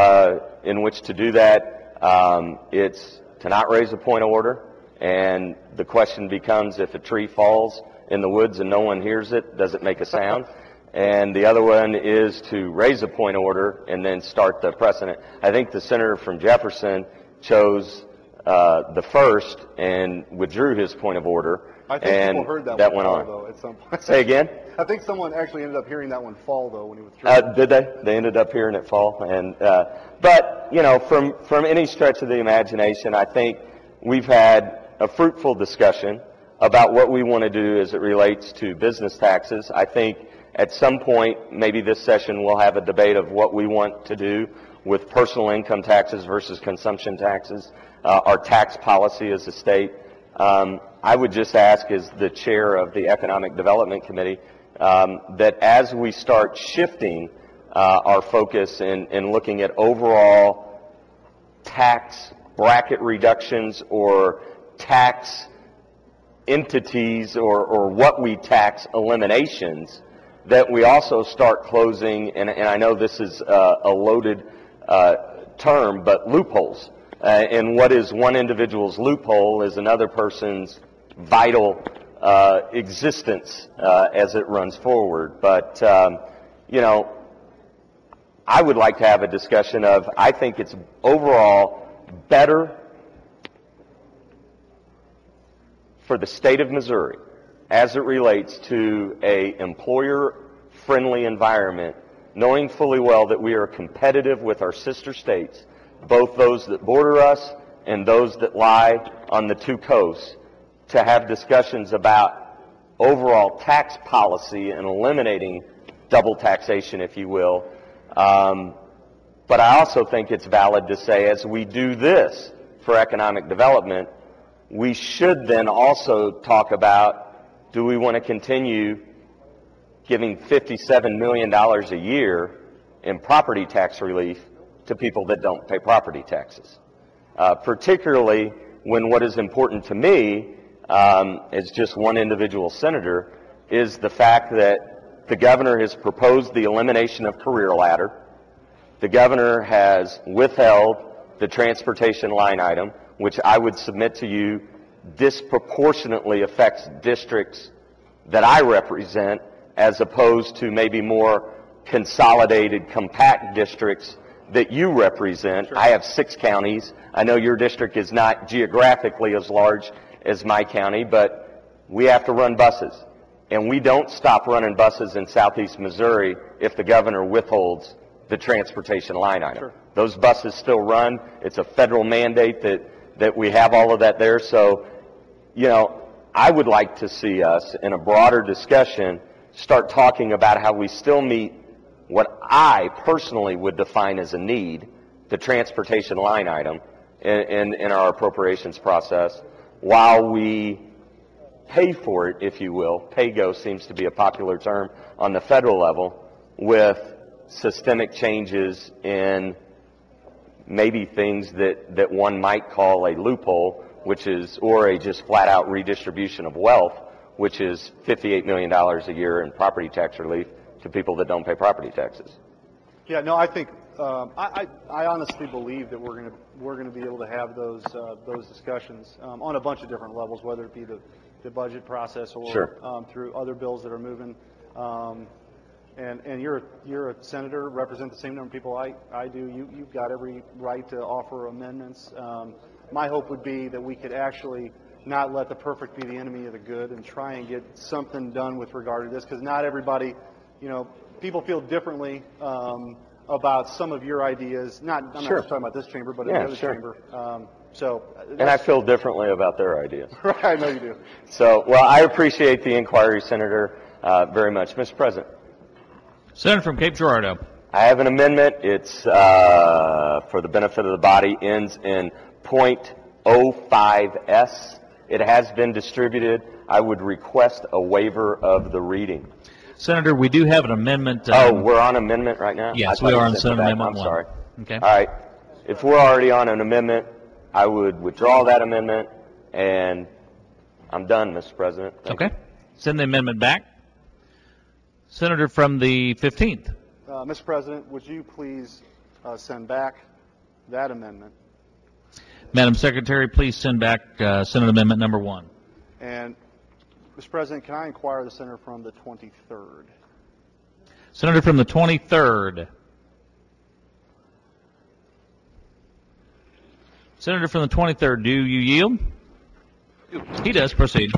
in which to do that. It's to not raise a point of order, and the question becomes, if a tree falls in the woods and no one hears it, does it make a sound? And the other one is to raise a point of order and then start the precedent. I think the senator from Jefferson chose the 1st and withdrew his point of order. I think and people heard that went one on. fall, though, at some point. Say again? I think someone actually ended up hearing that one fall, though, when he withdrew. Did they? They ended up hearing it fall. And but from any stretch of the imagination, I think we've had a fruitful discussion about what we want to do as it relates to business taxes. I think at some point, maybe this session, we'll have a debate of what we want to do with personal income taxes versus consumption taxes, our tax policy as a state. I would just ask, as the chair of the Economic Development Committee, that as we start shifting our focus in looking at overall tax bracket reductions or tax entities or what we tax eliminations, that we also start closing, and I know this is a loaded term, but loopholes. And what is one individual's loophole is another person's vital existence as it runs forward. But, I would like to have a discussion of, I think it's overall better for the state of Missouri as it relates to a employer-friendly environment, knowing fully well that we are competitive with our sister states, both those that border us and those that lie on the 2 coasts, to have discussions about overall tax policy and eliminating double taxation, if you will. But I also think it's valid to say, as we do this for economic development, we should then also talk about, do we want to continue giving $57 million a year in property tax relief to people that don't pay property taxes? Particularly when what is important to me, as just one individual senator, is the fact that the governor has proposed the elimination of career ladder. The governor has withheld the transportation line item, which I would submit to you disproportionately affects districts that I represent, as opposed to maybe more consolidated, compact districts that you represent. Sure. I have 6 counties. I know your district is not geographically as large as my county, but we have to run buses. And we don't stop running buses in southeast Missouri if the governor withholds the transportation line item. Sure. Those buses still run. It's a federal mandate that we have all of that there. So, I would like to see us in a broader discussion start talking about how we still meet what I personally would define as a need, the transportation line item, in our appropriations process while we pay for it, if you will. Pay-go seems to be a popular term on the federal level, with systemic changes in maybe things that one might call a loophole, which is, or a just flat-out redistribution of wealth, which is $58 million a year in property tax relief to people that don't pay property taxes. Yeah, no, I think I honestly believe that we're going to be able to have those discussions on a bunch of different levels, whether it be the budget process or Sure. Through other bills that are moving. And you're a senator, represent the same number of people I do. You've got every right to offer amendments. My hope would be that we could actually not let the perfect be the enemy of the good and try and get something done with regard to this, because not everybody, people feel differently about some of your ideas. I'm not Sure. just talking about this chamber, but in Yeah, the other sure. chamber. And I feel differently about their ideas. Right, I know you do. So, well, I appreciate the inquiry, Senator, very much. Mr. President. Senator from Cape Girardeau. I have an amendment. It's for the benefit of the body, ends in .05S. It has been distributed. I would request a waiver of the reading. Senator, we do have an amendment. We're on amendment right now? Yes, I we thought are you on said Senate back. Amendment I'm 1. sorry. Okay. All right. If we're already on an amendment, I would withdraw that amendment, and I'm done, Mr. President. Thank Okay. Send the amendment back. Senator from the 15th. Mr. President, would you please send back that amendment? Madam Secretary, please send back Senate Amendment number 1. And, Mr. President, can I inquire the senator from the 23rd? Senator from the 23rd. Senator from the 23rd, do you yield? He does. Proceed.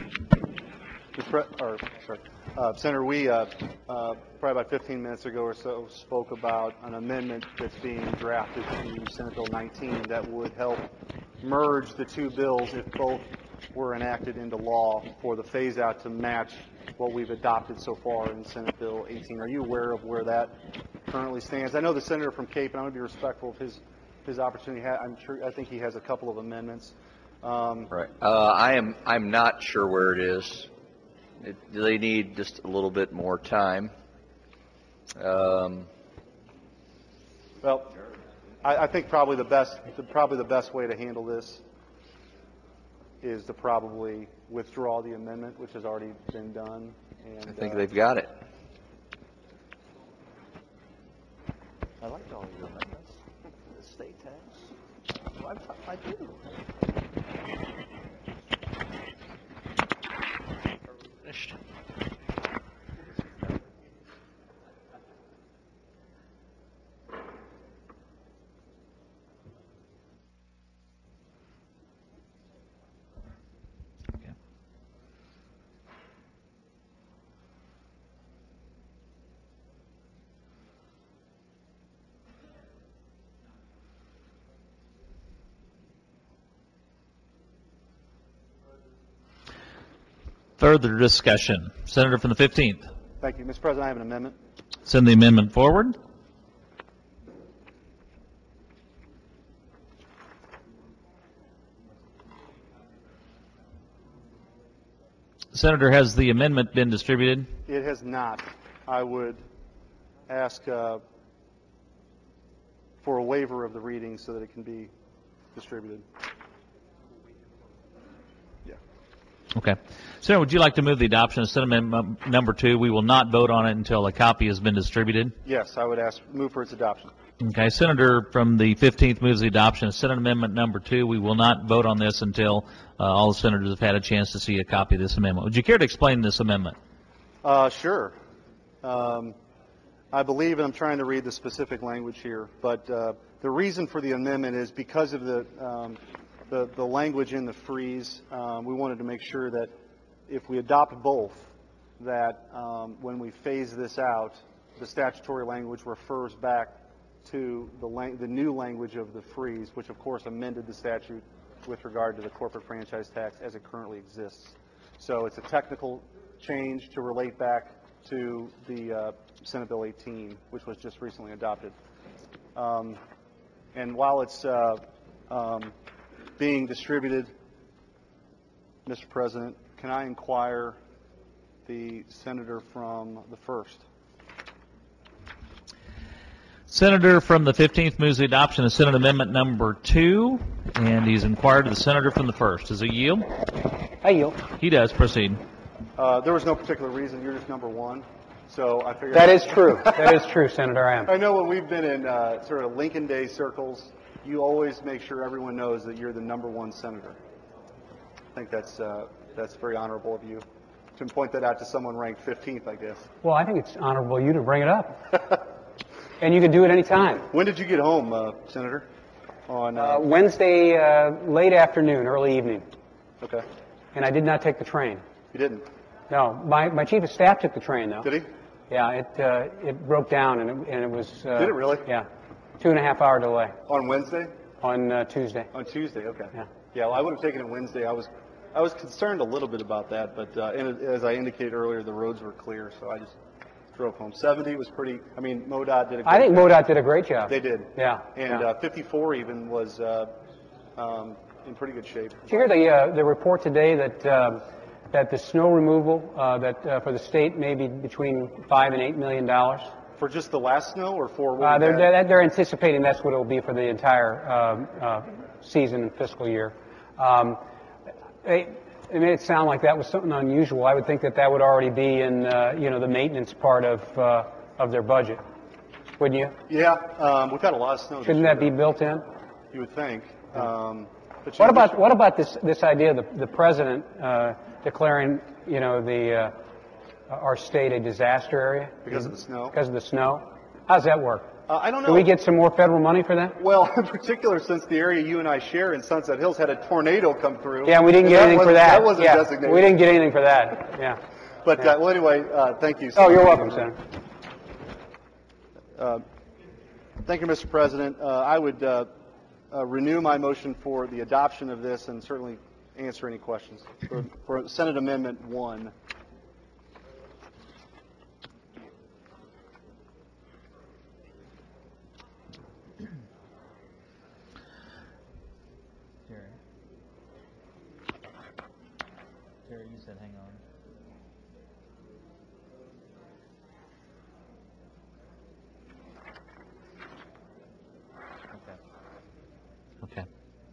Senator, we probably about 15 minutes ago or so spoke about an amendment that's being drafted to Senate Bill 19 that would help merge the two bills if both were enacted into law for the phase-out to match what we've adopted so far in Senate Bill 18. Are you aware of where that currently stands? I know the senator from Cape, and I'm going to be respectful of his opportunity. I think he has a couple of amendments. Right. I'm not sure where it is. They need just a little bit more time. Well, I think probably the best way to handle this is to probably withdraw the amendment, which has already been done. And I think they've got it. I liked all of your amendments. The state tax. I do. Further discussion. Senator from the 15th. Thank you. Mr. President, I have an amendment. Send the amendment forward. Senator, has the amendment been distributed? It has not. I would ask for a waiver of the reading so that it can be distributed. Okay. Senator, would you like to move the adoption of Senate Amendment number 2? We will not vote on it until a copy has been distributed. Yes, I would move for its adoption. Okay. Senator from the 15th moves the adoption of Senate Amendment number 2. We will not vote on this until all the senators have had a chance to see a copy of this amendment. Would you care to explain this amendment? Sure. I believe, and I'm trying to read the specific language here, but the reason for the amendment is because of the language in the freeze. We wanted to make sure that if we adopt both, that when we phase this out, the statutory language refers back to the new language of the freeze, which of course amended the statute with regard to the corporate franchise tax as it currently exists. So it's a technical change to relate back to the Senate Bill 18, which was just recently adopted. And while it's being distributed, Mr. President, can I inquire the senator from the 1st? Senator from the 15th moves the adoption of Senate Amendment number 2, and he's inquired of the senator from the 1st. Does he yield? I yield. He does. Proceed. There was no particular reason. You're just number 1. So I figured... That is true. That is true, Senator. I am. I know when we've been in sort of Lincoln Day circles, you always make sure everyone knows that you're the number 1 senator. I think that's very honorable of you to point that out to someone ranked 15th, I guess. Well, I think it's honorable of you to bring it up. And you can do it any time. When did you get home, Senator? On Wednesday, late afternoon, early evening. Okay. And I did not take the train. You didn't? No. My chief of staff took the train, though. Did he? Yeah, it broke down, and it was... Did it really? Yeah. 2.5 hour delay. On Wednesday? On Tuesday. On Tuesday, okay. Yeah. Yeah, well, I would have taken it Wednesday. I was concerned a little bit about that, but as I indicated earlier, the roads were clear, so I just drove home. 70 was pretty, I mean, MoDOT did a great job. I think MoDOT did a great job. They did. Yeah. And 54 even was in pretty good shape. Did you hear the report today that the snow removal for the state may be between $5 and $8 million? For just the last snow, or for they're anticipating that's what it will be for the entire season and fiscal year. It made it sound like that was something unusual. I would think that would already be in the maintenance part of their budget, wouldn't you? Yeah, we've had a lot of snow. Shouldn't that be built in? You would think. But what about this idea of the president declaring our state a disaster area because of the snow? Because of the snow. How does that work? I don't know. Do we get some more federal money for that? Well, in particular, since the area you and I share in Sunset Hills had a tornado come through. Yeah, we didn't get anything for that. That wasn't designated. We didn't get anything for that. Yeah. But well, anyway, thank you. Oh, you're welcome, Senator. Thank you, Mr. President. I would renew my motion for the adoption of this and certainly answer any questions for Senate Amendment 1. Terry, you said hang on. Okay.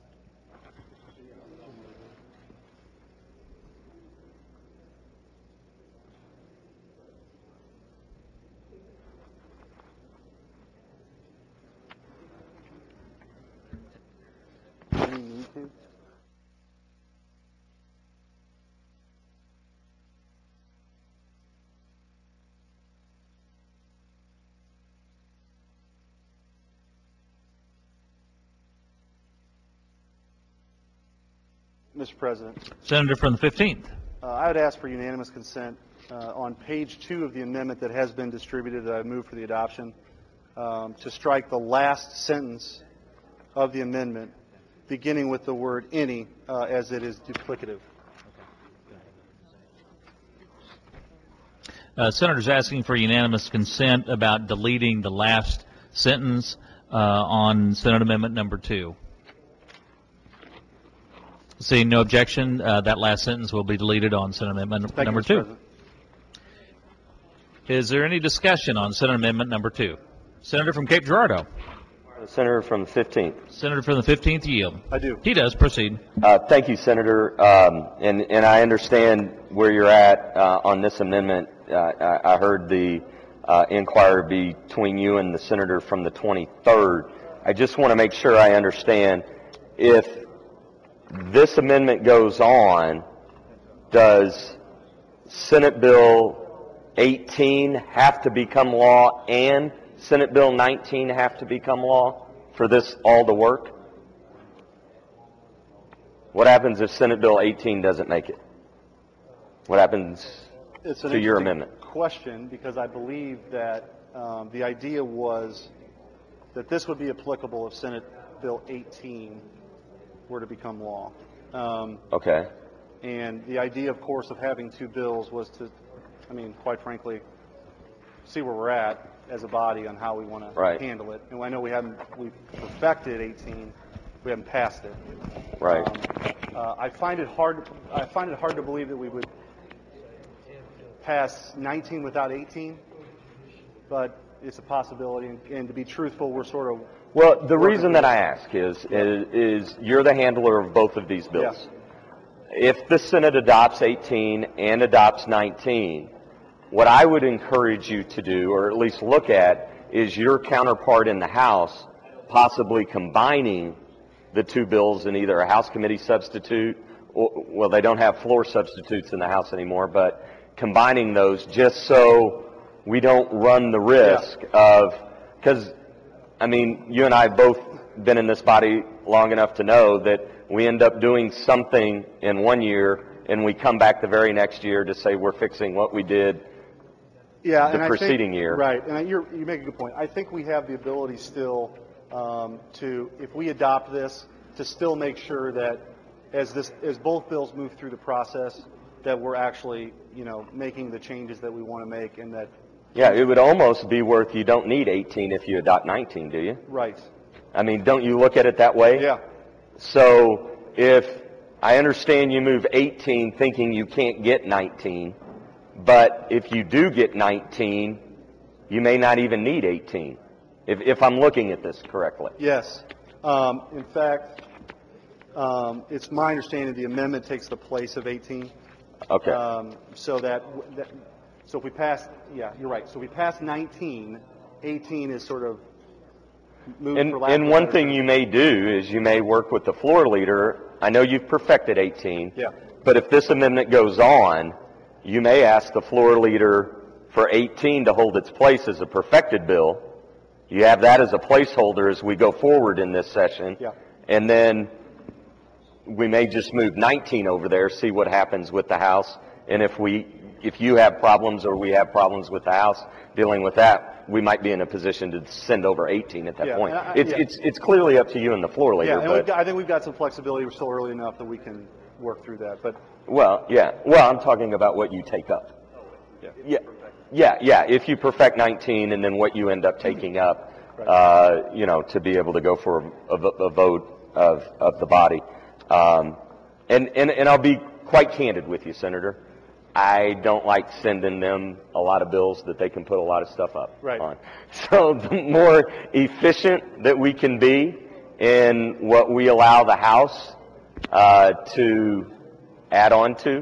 Any need to? Mr. President. Senator from the 15th. I would ask for unanimous consent on page 2 of the amendment that has been distributed that I move for the adoption to strike the last sentence of the amendment beginning with the word any as it is duplicative. Senator's asking for unanimous consent about deleting the last sentence on Senate Amendment number 2. Seeing no objection, that last sentence will be deleted on Senate Amendment number 2. President. Is there any discussion on Senate Amendment number 2? Senator from Cape Girardeau. Senator from the 15th. Senator from the 15th, yield. I do. He does. Proceed. Thank you, Senator. And I understand where you're at on this amendment. I heard the inquiry between you and the senator from the 23rd. I just want to make sure I understand if this amendment goes on, does Senate Bill 18 have to become law and Senate Bill 19 have to become law for this all to work? What happens if Senate Bill 18 doesn't make it? What happens to your amendment? Question, because I believe that the idea was that this would be applicable if Senate Bill 18 were to become law. Okay. And the idea, of course, of having two bills was to, I mean, quite frankly, see where we're at as a body on how we want to handle it. And I know we've perfected 18, We haven't passed it. Right. I find it hard to believe that we would pass 19 without 18, but it's a possibility. And to be truthful, we're sort of. Well, the reason that I ask is you're the handler of both of these bills. Yes. If the Senate adopts 18 and adopts 19, what I would encourage you to do, or at least look at, is your counterpart in the House possibly combining the two bills in either a House committee substitute, or, well, they don't have floor substitutes in the House anymore, but combining those just so we don't run the risk of, because, I mean, you and I have both been in this body long enough to know that we end up doing something in one year and we come back the very next year to say we're fixing what we did the preceding year. Right, and you make a good point. I think we have the ability still to, if we adopt this, to still make sure that as both bills move through the process, that we're actually, making the changes that we want to make, and that. Yeah, it would almost be worth, you don't need 18 if you adopt 19, do you? Right. I mean, don't you look at it that way? Yeah. So if I understand you move 18 thinking you can't get 19, but if you do get 19, you may not even need 18, if I'm looking at this correctly. Yes. In fact, it's my understanding the amendment takes the place of 18. Okay. So if we pass, yeah, you're right. So we pass 19, 18 is sort of moved for lack of a And one better thing term. you may do is you may work with the floor leader. I know you've perfected 18. Yeah. But if this amendment goes on, you may ask the floor leader for 18 to hold its place as a perfected bill. You have that as a placeholder as we go forward in this session. Yeah. And then we may just move 19 over there, see what happens with the House. And if you have problems or we have problems with the House dealing with that, we might be in a position to send over 18 at that point. It's clearly up to you and the floor leader. Yeah, and I think we've got some flexibility. We're still early enough that we can work through that. But Well, I'm talking about what you take up. Yeah. If you perfect 19 and then what you end up taking up, to be able to go for a vote of the body. And I'll be quite candid with you, Senator. I don't like sending them a lot of bills that they can put a lot of stuff up on. So the more efficient that we can be in what we allow the House to add on to,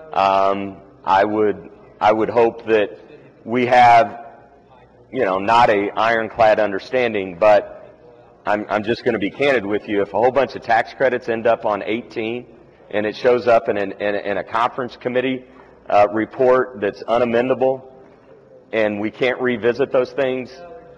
I would hope that we have, not a ironclad understanding, but I'm just going to be candid with you. If a whole bunch of tax credits end up on 18 and it shows up in a conference committee report that's unamendable and we can't revisit those things,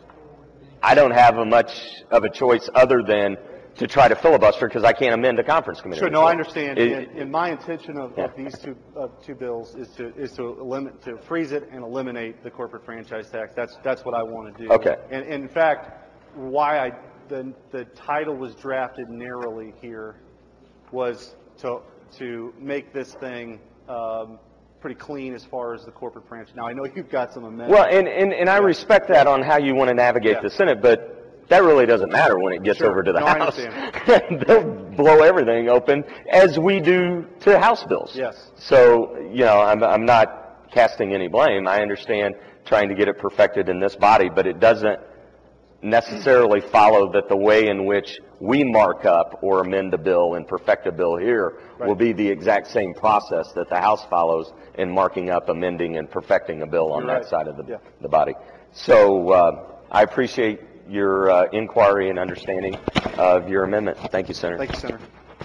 I don't have much of a choice other than to try to filibuster because I can't amend a conference committee. Sure, no, I understand. And my intention of these two bills is to freeze it and eliminate the corporate franchise tax. That's what I want to do. Okay. And in fact, why the title was drafted narrowly here was to make this thing pretty clean as far as the corporate franchise. Now I know you've got some amendments. Well, and I respect that on how you want to navigate the Senate, but that really doesn't matter when it gets over to the House. They'll blow everything open, as we do to House bills. Yes. So, I'm not casting any blame. I understand trying to get it perfected in this body, but it doesn't necessarily follow that the way in which we mark up or amend a bill and perfect a bill here will be the exact same process that the House follows in marking up, amending, and perfecting a bill on that side of the body. So I appreciate your inquiry and understanding of your amendment. Thank you, Senator. Thank you, Senator.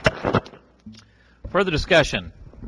Further discussion.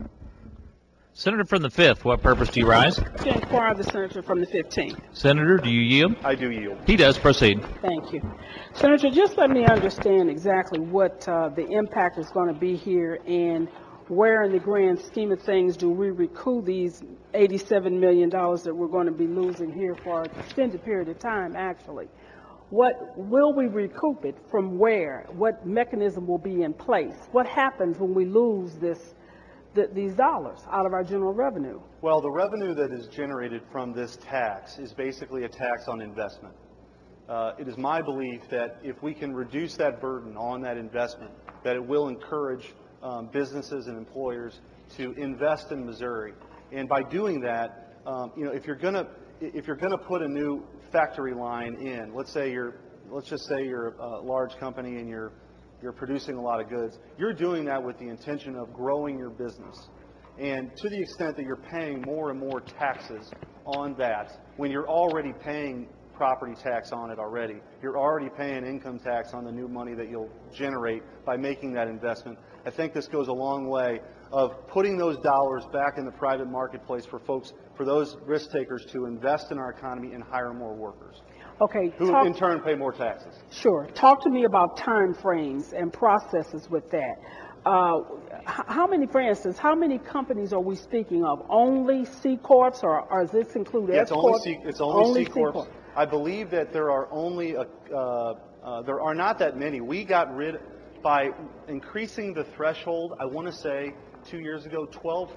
Senator from the 5th, what purpose do you rise? To inquire of the senator from the 15th. Senator, do you yield? I do yield. He does. Proceed. Thank you. Senator, just let me understand exactly what the impact is going to be here and where in the grand scheme of things do we recoup these $87 million that we're going to be losing here for an extended period of time, actually. What will we recoup it from where? What mechanism will be in place? What happens when we lose these dollars out of our general revenue? Well, the revenue that is generated from this tax is basically a tax on investment. it is my belief that if we can reduce that burden on that investment, that it will encourage businesses and employers to invest in Missouri. And by doing that, if you're going to put a new factory line in, let's just say you're a large company and you're producing a lot of goods, you're doing that with the intention of growing your business. And to the extent that you're paying more and more taxes on that, when you're already paying property tax on it already, you're already paying income tax on the new money that you'll generate by making that investment. I think this goes a long way of putting those dollars back in the private marketplace for folks, for those risk takers to invest in our economy and hire more workers. Okay. Who in turn pay more taxes. Sure. Talk to me about time frames and processes with that. How many, for instance, how many companies are we speaking of? Only C Corps, or does this include S Corps? It's only C Corps. I believe that there are only there are not that many. We got rid, by increasing the threshold, I want to say 2 years ago,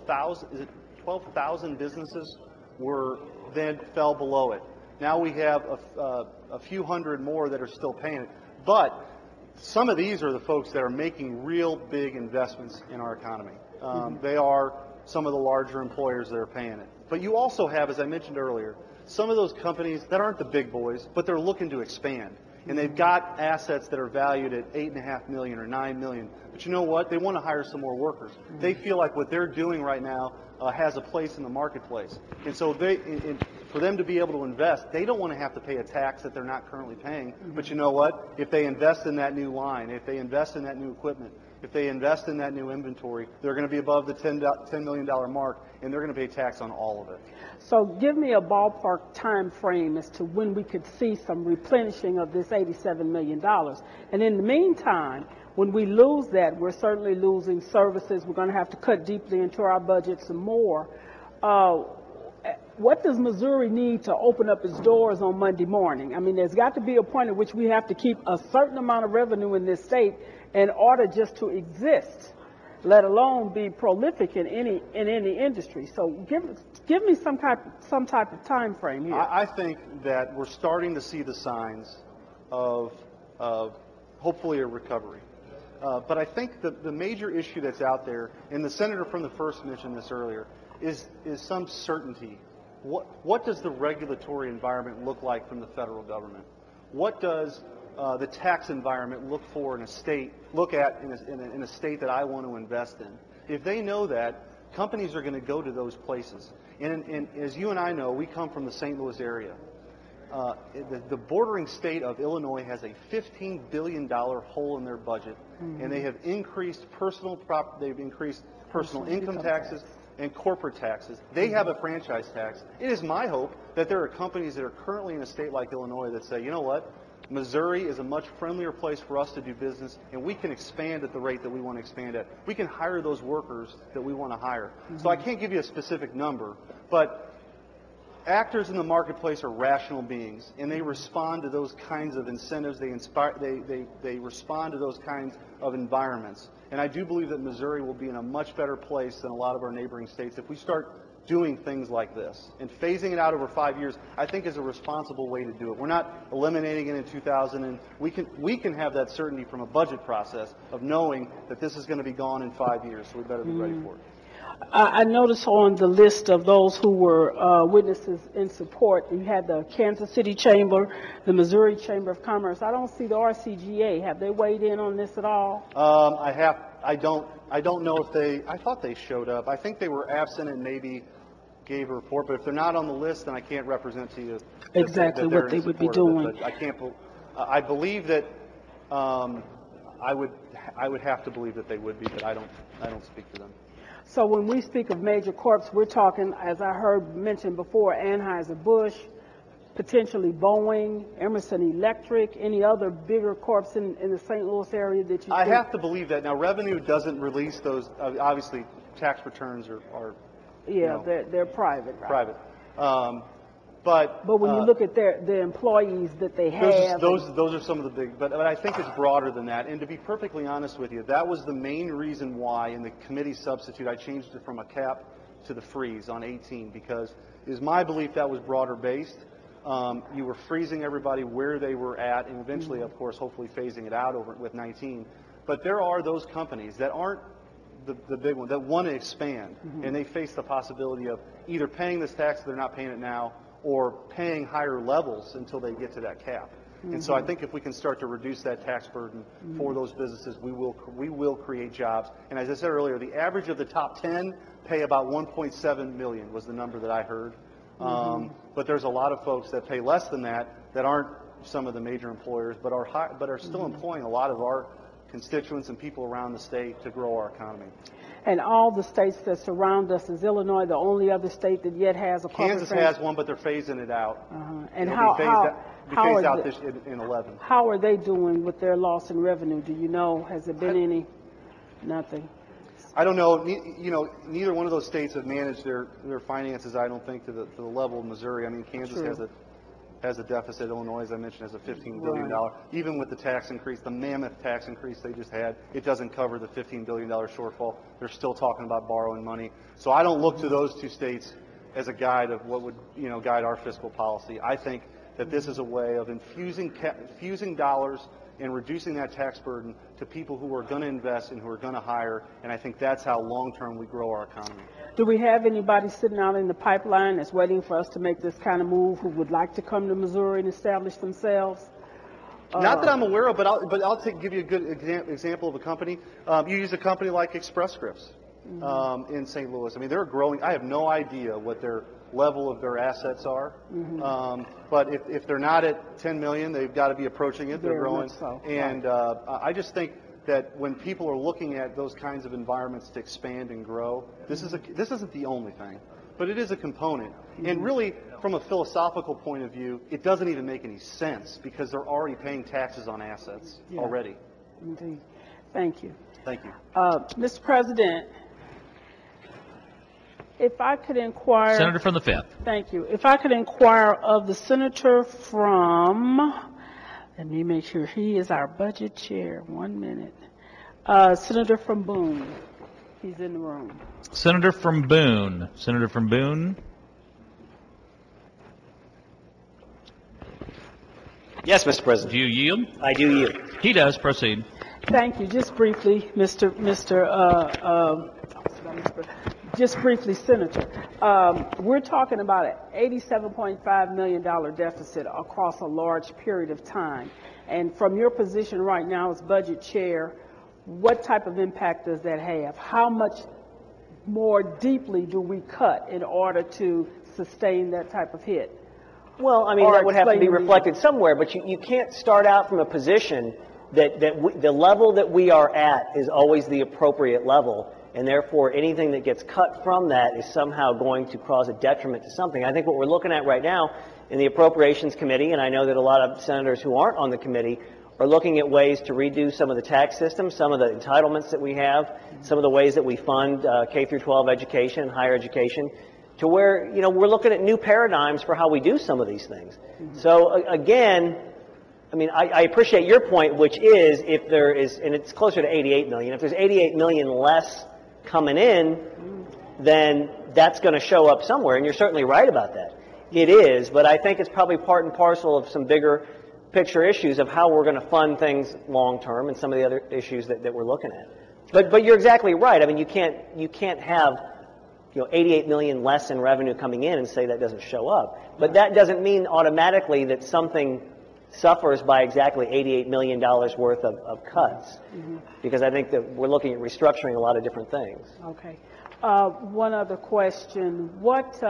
12,000 businesses fell below it. Now we have a few hundred more that are still paying it. But some of these are the folks that are making real big investments in our economy. They are some of the larger employers that are paying it. But you also have, as I mentioned earlier, some of those companies that aren't the big boys, but they're looking to expand. And they've got assets that are valued at $8.5 million or $9 million. But you know what? They want to hire some more workers. They feel like what they're doing right now has a place in the marketplace. And so for them to be able to invest, they don't want to have to pay a tax that they're not currently paying. But you know what? If they invest in that new line, if they invest in that new equipment, if they invest in that new inventory, they're going to be above the $10 million mark, and they're going to pay tax on all of it. So give me a ballpark time frame as to when we could see some replenishing of this $87 million. And in the meantime, when we lose that, we're certainly losing services. We're going to have to cut deeply into our budget some more. What does Missouri need to open up its doors on Monday morning? I mean, there's got to be a point at which we have to keep a certain amount of revenue in this state in order just to exist, let alone be prolific in any industry. So give me some type of time frame here. I think that we're starting to see the signs of hopefully a recovery. But I think the major issue that's out there, and the senator from the 1st mentioned this earlier, is some certainty. What does the regulatory environment look like from the federal government? What does the tax environment look at in a state that I want to invest in? If they know that, companies are going to go to those places. And as you and I know, we come from the St. Louis area. The bordering state of Illinois has a $15 billion hole in their budget, and they have increased personal income taxes and corporate taxes. They have a franchise tax. It is my hope that there are companies that are currently in a state like Illinois that say, you know what, Missouri is a much friendlier place for us to do business, and we can expand at the rate that we want to expand at. We can hire those workers that we want to hire. So I can't give you a specific number, but actors in the marketplace are rational beings, and they respond to those kinds of incentives. They respond to those kinds of environments. And I do believe that Missouri will be in a much better place than a lot of our neighboring states if we start doing things like this. And phasing it out over 5 years, I think, is a responsible way to do it. We're not eliminating it in 2000, and we can have that certainty from a budget process of knowing that this is going to be gone in 5 years, so we better be ready for it. I noticed on the list of those who were witnesses in support, you had the Kansas City Chamber, the Missouri Chamber of Commerce. I don't see the RCGA. Have they weighed in on this at all? I don't know if I thought they showed up. I think they were absent and maybe gave a report, but if they're not on the list, then I can't represent to you exactly what they would be doing. I can't. I believe that I would have to believe that they would be, but I don't speak to them. So when we speak of major corps, we're talking, as I heard mentioned before, Anheuser-Busch, potentially Boeing, Emerson Electric, any other bigger corps in the St. Louis area that you I have to believe that. Now, revenue doesn't release those. Obviously, tax returns are yeah, they're private. Right? Private. But when you look at the employees that they have, those are some of the big. But I think it's broader than that. And to be perfectly honest with you, that was the main reason why in the committee substitute I changed it from a cap to the freeze on 18, because it is my belief that was broader based. You were freezing everybody where they were at, and eventually, of course, hopefully phasing it out over with 19. But there are those companies that aren't the big one that want to expand, and they face the possibility of either paying this tax if they're not paying it now, or paying higher levels until they get to that cap. And so I think if we can start to reduce that tax burden for those businesses, we will create jobs. And as I said earlier, the average of the top 10 pay about $1.7 million was the number that I heard. But there's a lot of folks that pay less than that aren't some of the major employers, but are still employing a lot of our constituents and people around the state to grow our economy. And all the states that surround us, is Illinois the only other state that yet has a corporate Kansas has one, but they're phasing it out. And It'll be phased out are this in 11. how are they doing with their loss in revenue? Do you know? Has there been any? Nothing. I don't know. Neither one of those states have managed their finances, I don't think, to the level of Missouri. I mean, Kansas has a deficit. Illinois, as I mentioned, has a $15 billion. Even with the tax increase, the mammoth tax increase they just had, it doesn't cover the $15 billion shortfall. They're still talking about borrowing money. So I don't look to those two states as a guide of what would guide our fiscal policy. I think that this is a way of infusing dollars and reducing that tax burden to people who are going to invest and who are going to hire, and I think that's how long-term we grow our economy. Do we have anybody sitting out in the pipeline that's waiting for us to make this kind of move who would like to come to Missouri and establish themselves? Not that I'm aware of, but I'll give you a good example of a company. You use a company like Express Scripts in St. Louis. I mean, they're growing. I have no idea what their level of their assets are. But if they're not at 10 million, they've got to be approaching it. They're growing. So. And I just think that when people are looking at those kinds of environments to expand and grow, this isn't the only thing, but it is a component. And really, from a philosophical point of view, it doesn't even make any sense because they're already paying taxes on assets already. Indeed. Thank you. Thank you. Mr. President, if I could inquire... Senator from the 5th. Thank you. If I could inquire of the senator from... Let me make sure he is our budget chair. 1 minute. Senator from Boone. He's in the room. Senator from Boone. Senator from Boone. Yes, Mr. President. Do you yield? I do yield. He does. Proceed. Thank you. Just briefly, just briefly, Senator, we're talking about an $87.5 million deficit across a large period of time. And from your position right now as budget chair, what type of impact does that have? How much more deeply do we cut in order to sustain that type of hit? Well, I mean, that would have to be reflected somewhere, but you can't start out from a position that the level that we are at is always the appropriate level, and therefore anything that gets cut from that is somehow going to cause a detriment to something. I think what we're looking at right now in the Appropriations Committee, and I know that a lot of senators who aren't on the committee are looking at ways to redo some of the tax system, some of the entitlements that we have, some of the ways that we fund K through 12 education and higher education, to where, we're looking at new paradigms for how we do some of these things. So again, I mean, I appreciate your point, which is if there is, and it's closer to 88 million, if there's 88 million less coming in, then that's going to show up somewhere, and you're certainly right about that. It is, but I think it's probably part and parcel of some bigger picture issues of how we're going to fund things long term and some of the other issues that we're looking at. But you're exactly right. I mean, you can't have 88 million less in revenue coming in and say that doesn't show up. But that doesn't mean automatically that something suffers by exactly $88 million worth of cuts, because I think that we're looking at restructuring a lot of different things. Okay. One other question. What,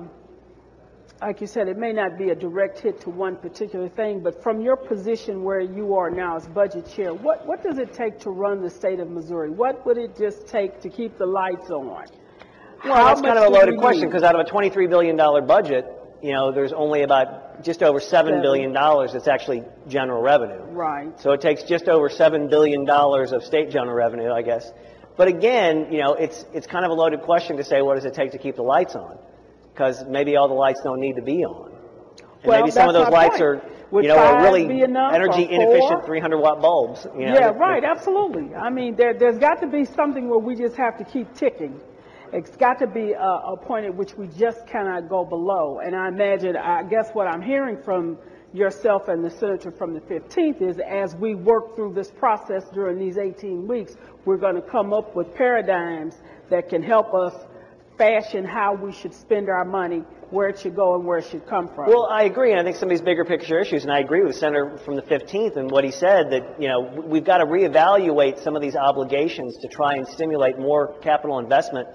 like you said, it may not be a direct hit to one particular thing, but from your position where you are now as budget chair, what does it take to run the state of Missouri? What would it just take to keep the lights on? Well, that's kind of a loaded question, because out of a $23 billion budget, there's only about just over $7 billion that's actually general revenue. Right. So it takes just over $7 billion of state general revenue, I guess. But again, it's kind of a loaded question to say, what does it take to keep the lights on? Because maybe all the lights don't need to be on. And maybe some of those lights are, are really energy inefficient 300-watt bulbs. Yeah, right, absolutely. I mean, there's got to be something where we just have to keep ticking. It's got to be a point at which we just cannot go below. And I guess what I'm hearing from yourself and the senator from the 15th is, as we work through this process during these 18 weeks, we're going to come up with paradigms that can help us fashion how we should spend our money, where it should go and where it should come from. Well, I agree, and I think some of these bigger picture issues, and I agree with the senator from the 15th and what he said, that we've got to reevaluate some of these obligations to try and stimulate more capital investment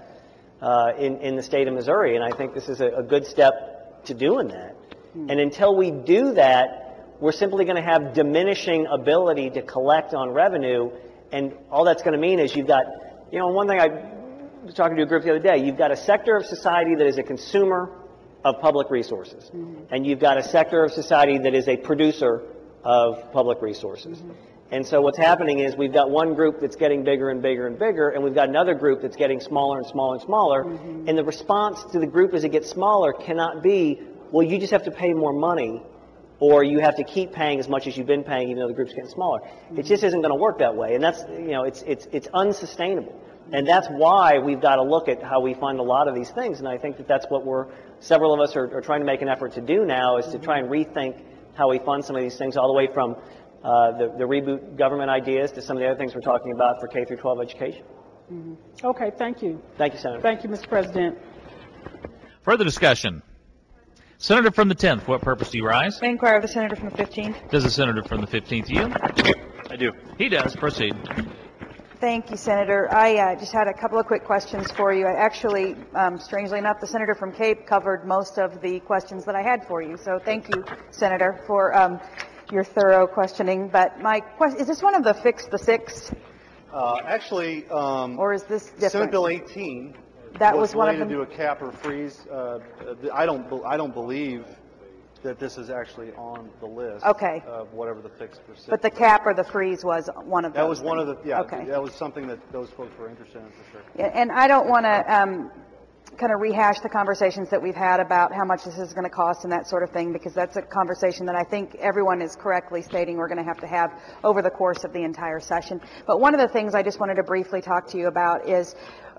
in the state of Missouri, and I think this is a good step to doing that. And until we do that, we're simply going to have diminishing ability to collect on revenue, and all that's going to mean is you've got, one thing I was talking to a group the other day, you've got a sector of society that is a consumer of public resources, and you've got a sector of society that is a producer of public resources. And so what's happening is we've got one group that's getting bigger and bigger and bigger, and we've got another group that's getting smaller and smaller and smaller, and the response to the group as it gets smaller cannot be, well, you just have to pay more money, or you have to keep paying as much as you've been paying even though the group's getting smaller. It just isn't going to work that way, and that's, it's unsustainable. And that's why we've got to look at how we fund a lot of these things, and I think that that's what several of us are trying to make an effort to do now, is to try and rethink how we fund some of these things, all the way from the reboot government ideas to some of the other things we're talking about for K through 12 education. Okay, thank you. Thank you, Senator. Thank you, Mr. President. Further discussion. Senator from the 10th, what purpose do you rise? May I inquire of the senator from the 15th? Does the senator from the 15th yield? I do. He does. Proceed. Thank you, Senator. I just had a couple of quick questions for you. Actually, strangely enough, the senator from Cape covered most of the questions that I had for you. So thank you, Senator, for your thorough questioning. But my question, is this one of the Fix the Six? Actually, or is this different? Senate Bill 18 that was one of them. To do a cap or freeze. I don't believe that this is actually on the list. Okay. Of whatever the Fix for Six. But the cap or the freeze was one of those. That was one of the. Yeah. Okay. That was something that those folks were interested in for sure. Yeah, and I don't want to kind of rehash the conversations that we've had about how much this is going to cost and that sort of thing, because that's a conversation that I think everyone is correctly stating we're going to have over the course of the entire session. But one of the things I just wanted to briefly talk to you about is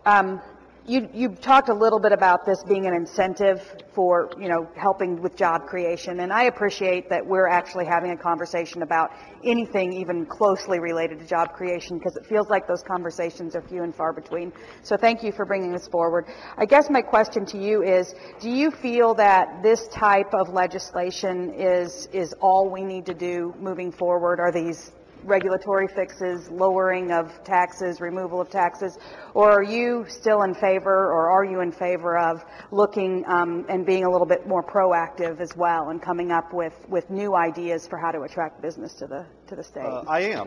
you talked a little bit about this being an incentive for, helping with job creation, and I appreciate that we're actually having a conversation about anything even closely related to job creation, because it feels like those conversations are few and far between. So thank you for bringing this forward. I guess my question to you is, do you feel that this type of legislation is all we need to do moving forward? Are these regulatory fixes, lowering of taxes, removal of taxes, or are you still in favor, or are you in favor of looking and being a little bit more proactive as well and coming up with new ideas for how to attract business to the state? I am.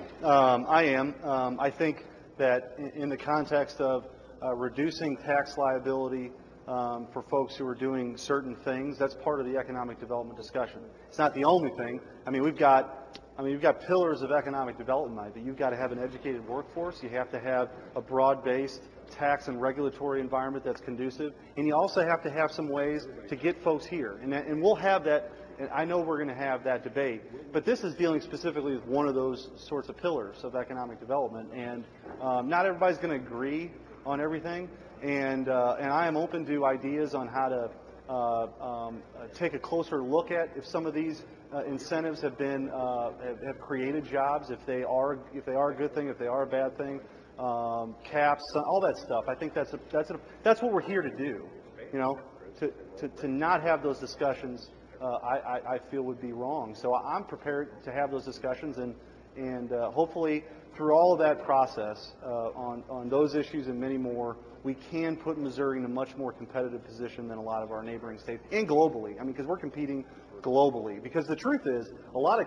I think that in the context of reducing tax liability for folks who are doing certain things, that's part of the economic development discussion. It's not the only thing. You've got pillars of economic development, but you've got to have an educated workforce. You have to have a broad-based tax and regulatory environment that's conducive. And you also have to have some ways to get folks here. And we'll have that, and I know we're going to have that debate. But this is dealing specifically with one of those sorts of pillars of economic development. And not everybody's going to agree on everything. And I am open to ideas on how to take a closer look at if some of these incentives have have created jobs, if they are a good thing, if they are a bad thing, caps, all that stuff. I think that's what we're here to do. To not have those discussions, I feel would be wrong. So I'm prepared to have those discussions, and hopefully through all of that process on those issues and many more, we can put Missouri in a much more competitive position than a lot of our neighboring states, and globally. Because we're competing globally. Because the truth is, a lot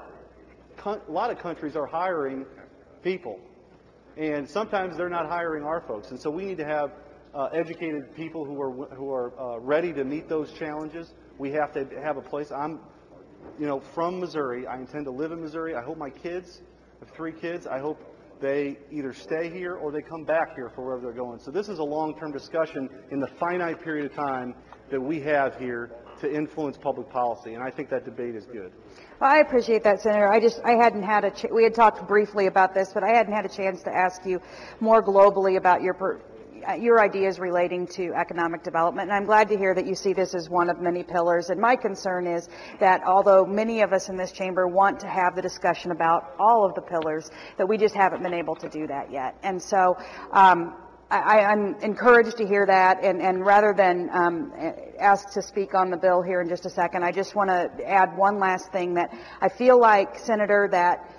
of countries are hiring people, and sometimes they're not hiring our folks. And so we need to have educated people who are ready to meet those challenges. We have to have a place. I'm, from Missouri. I intend to live in Missouri. I hope my kids, I have 3 kids. I hope they either stay here or they come back here for wherever they're going. So this is a long-term discussion in the finite period of time that we have here to influence public policy, and I think that debate is good. Well, I appreciate that, Senator. I hadn't had we had talked briefly about this, but I hadn't had a chance to ask you more globally about your ideas relating to economic development. And I'm glad to hear that you see this as one of many pillars. And my concern is that although many of us in this chamber want to have the discussion about all of the pillars, that we just haven't been able to do that yet. And so I'm encouraged to hear that, and rather than ask to speak on the bill here in just a second, I just want to add one last thing that I feel like, Senator, that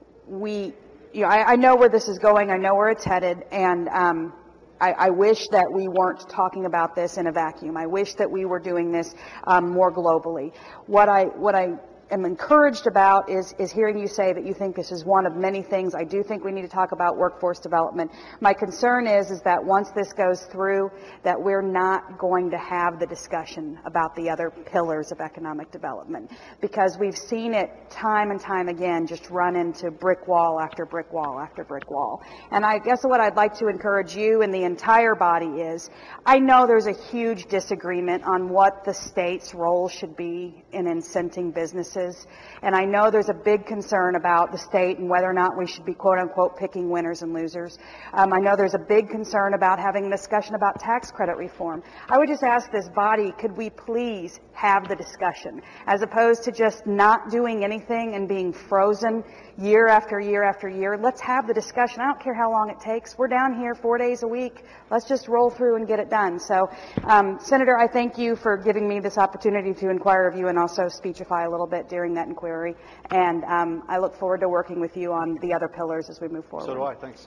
I know where this is going, I know where it's headed, and I wish that we weren't talking about this in a vacuum. I wish that we were doing this more globally. What I am encouraged about is hearing you say that you think this is one of many things. I do think we need to talk about workforce development. My concern is that once this goes through, that we're not going to have the discussion about the other pillars of economic development, because we've seen it time and time again just run into brick wall after brick wall after brick wall. And I guess what I'd like to encourage you and the entire body is, I know there's a huge disagreement on what the state's role should be in incenting businesses. And I know there's a big concern about the state and whether or not we should be, quote unquote, picking winners and losers. I know there's a big concern about having a discussion about tax credit reform. I would just ask this body, could we please have the discussion, as opposed to just not doing anything and being frozen year after year after year? Let's have the discussion. I don't care how long it takes. We're down here 4 days a week. Let's just roll through and get it done. So, Senator, I thank you for giving me this opportunity to inquire of you and also speechify a little bit during that inquiry. And I look forward to working with you on the other pillars as we move forward. So do I. Thanks.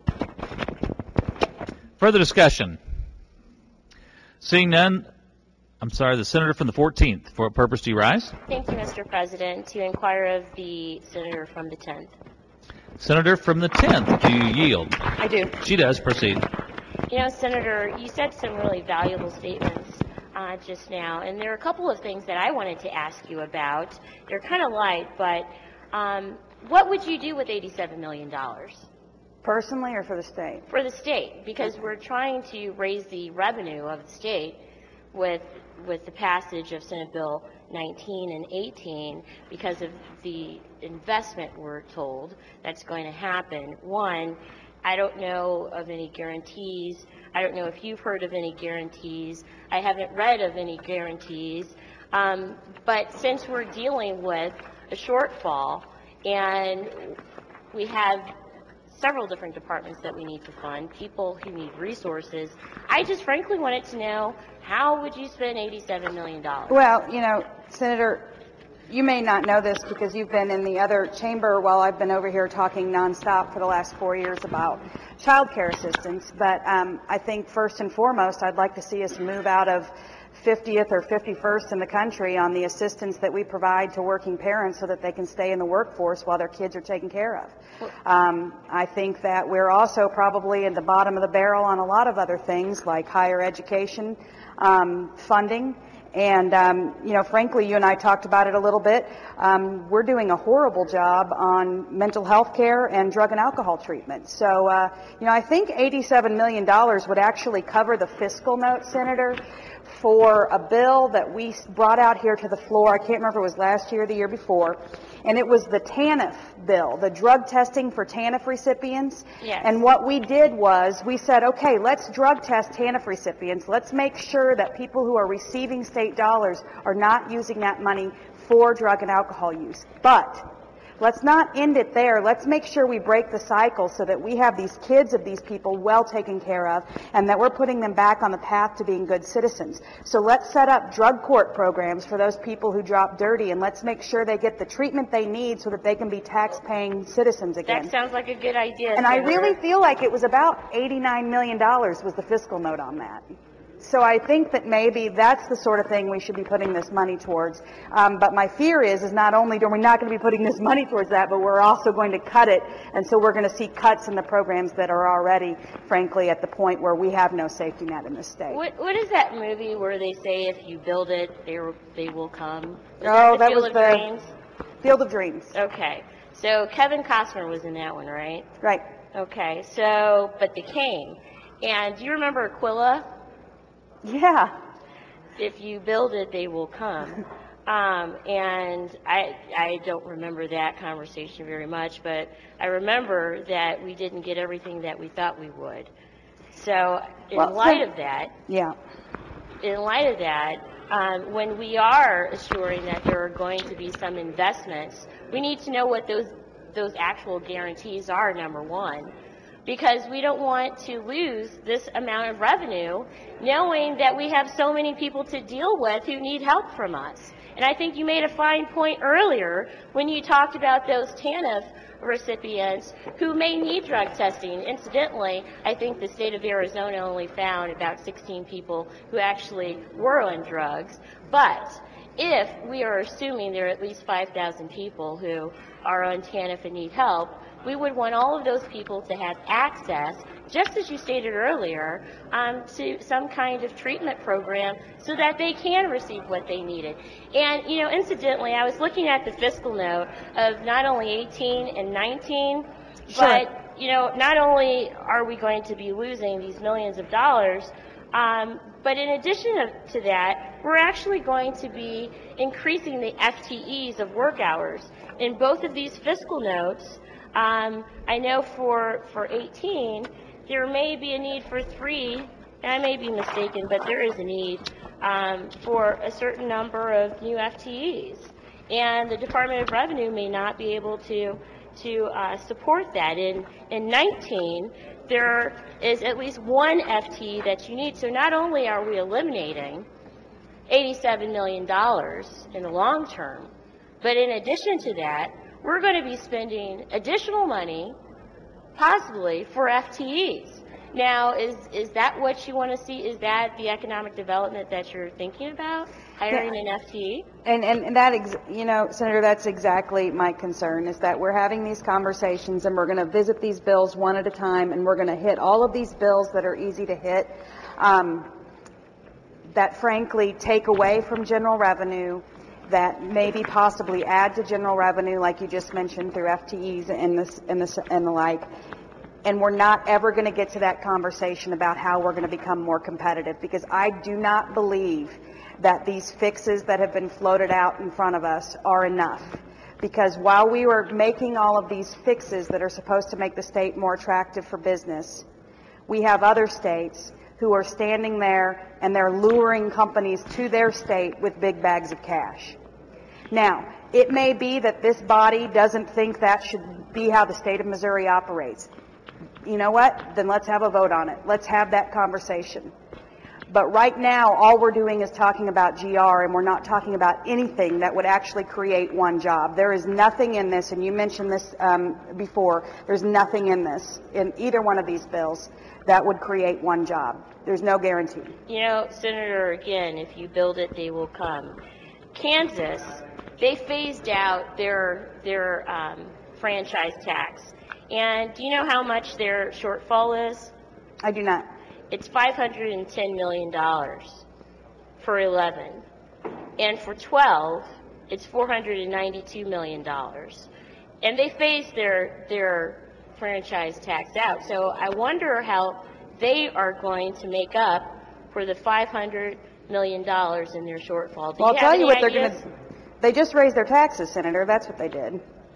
Further discussion? Seeing none, the senator from the 14th. For what purpose do you rise? Thank you, Mr. President. To inquire of the senator from the 10th. Senator from the 10th, do you yield? I do. She does. Proceed. You know, Senator, you said some really valuable statements just now, and there are a couple of things that I wanted to ask you about. They're kind of light, but what would you do with $87 million? Personally or for the state? For the state, because we're trying to raise the revenue of the state with the passage of Senate Bill 19 and 18 because of the investment, we're told, that's going to happen. One, I don't know of any guarantees. I don't know if you've heard of any guarantees. I haven't read of any guarantees. But since we're dealing with a shortfall and we have several different departments that we need to fund, people who need resources, I just frankly wanted to know, how would you spend $87 million? Well, you know, Senator, you may not know this because you've been in the other chamber while I've been over here talking nonstop for the last 4 years about child care assistance. But I think first and foremost, I'd like to see us move out of 50th or 51st in the country on the assistance that we provide to working parents so that they can stay in the workforce while their kids are taken care of. I think that we're also probably at the bottom of the barrel on a lot of other things like higher education funding. And, you know, frankly, you and I talked about it a little bit. We're doing a horrible job on mental health care and drug and alcohol treatment. So, you know, I think $87 million would actually cover the fiscal note, Senator, for a bill that we brought out here to the floor. I can't remember if it was last year or the year before. And it was the TANF bill, the drug testing for TANF recipients. Yes. And what we did was we said, okay, let's drug test TANF recipients. Let's make sure that people who are receiving state dollars are not using that money for drug and alcohol use. But let's not end it there. Let's make sure we break the cycle so that we have these kids of these people well taken care of and that we're putting them back on the path to being good citizens. So let's set up drug court programs for those people who drop dirty, and let's make sure they get the treatment they need so that they can be tax-paying citizens again. That sounds like a good idea. And I really feel like it was about $89 million was the fiscal note on that. So I think that maybe that's the sort of thing we should be putting this money towards. But my fear is not only are we not going to be putting this money towards that, but we're also going to cut it. And so we're going to see cuts in the programs that are already, frankly, at the point where we have no safety net in this state. What is that movie where they say if you build it, they will come? Oh, that was Field of Dreams? Field of Dreams. Okay. So Kevin Costner was in that one, right? Right. Okay. So, but they came. And do you remember Aquila? Yeah. If you build it, they will come. And I don't remember that conversation very much, but I remember that we didn't get everything that we thought we would. So in light of that, when we are assuring that there are going to be some investments, we need to know what those actual guarantees are, number one, because we don't want to lose this amount of revenue knowing that we have so many people to deal with who need help from us. And I think you made a fine point earlier when you talked about those TANF recipients who may need drug testing. Incidentally, I think the state of Arizona only found about 16 people who actually were on drugs. But if we are assuming there are at least 5,000 people who are on TANF and need help, we would want all of those people to have access, just as you stated earlier, to some kind of treatment program so that they can receive what they needed. And, you know, incidentally, I was looking at the fiscal note of not only 18 and 19, but, you know, not only are we going to be losing these millions of dollars, but in addition to that, we're actually going to be increasing the FTEs of work hours. In both of these fiscal notes, I know for 18, there may be a need for 3, and I may be mistaken, but there is a need for a certain number of new FTEs. And the Department of Revenue may not be able to support that. In 19, there is at least 1 FTE that you need. So not only are we eliminating $87 million in the long term, but in addition to that, we're going to be spending additional money, possibly, for FTEs. Now, is that what you want to see? Is that the economic development that you're thinking about, hiring an FTE? And that, you know, Senator, that's exactly my concern, is that we're having these conversations and we're going to visit these bills one at a time, and we're going to hit all of these bills that are easy to hit, that frankly take away from general revenue, that maybe possibly add to general revenue, like you just mentioned, through FTEs and the like. And we're not ever going to get to that conversation about how we're going to become more competitive, because I do not believe that these fixes that have been floated out in front of us are enough. Because while we were making all of these fixes that are supposed to make the state more attractive for business, we have other states who are standing there and they're luring companies to their state with big bags of cash. Now, it may be that this body doesn't think that should be how the state of Missouri operates. You know what? Then let's have a vote on it. Let's have that conversation. But right now, all we're doing is talking about GR, and we're not talking about anything that would actually create one job. There is nothing in this, and you mentioned this before, there's nothing in this, in either one of these bills, that would create one job. There's no guarantee. You know, Senator, again, if you build it, they will come. Kansas, they phased out their franchise tax. And do you know how much their shortfall is? I do not. It's $510 million for 11. And for 12, it's $492 million. And they phased their franchise tax out. So I wonder how they are going to make up for the $500 million in their shortfall. Well, I'll tell you what they're going to... They just raised their taxes, Senator. That's what they did.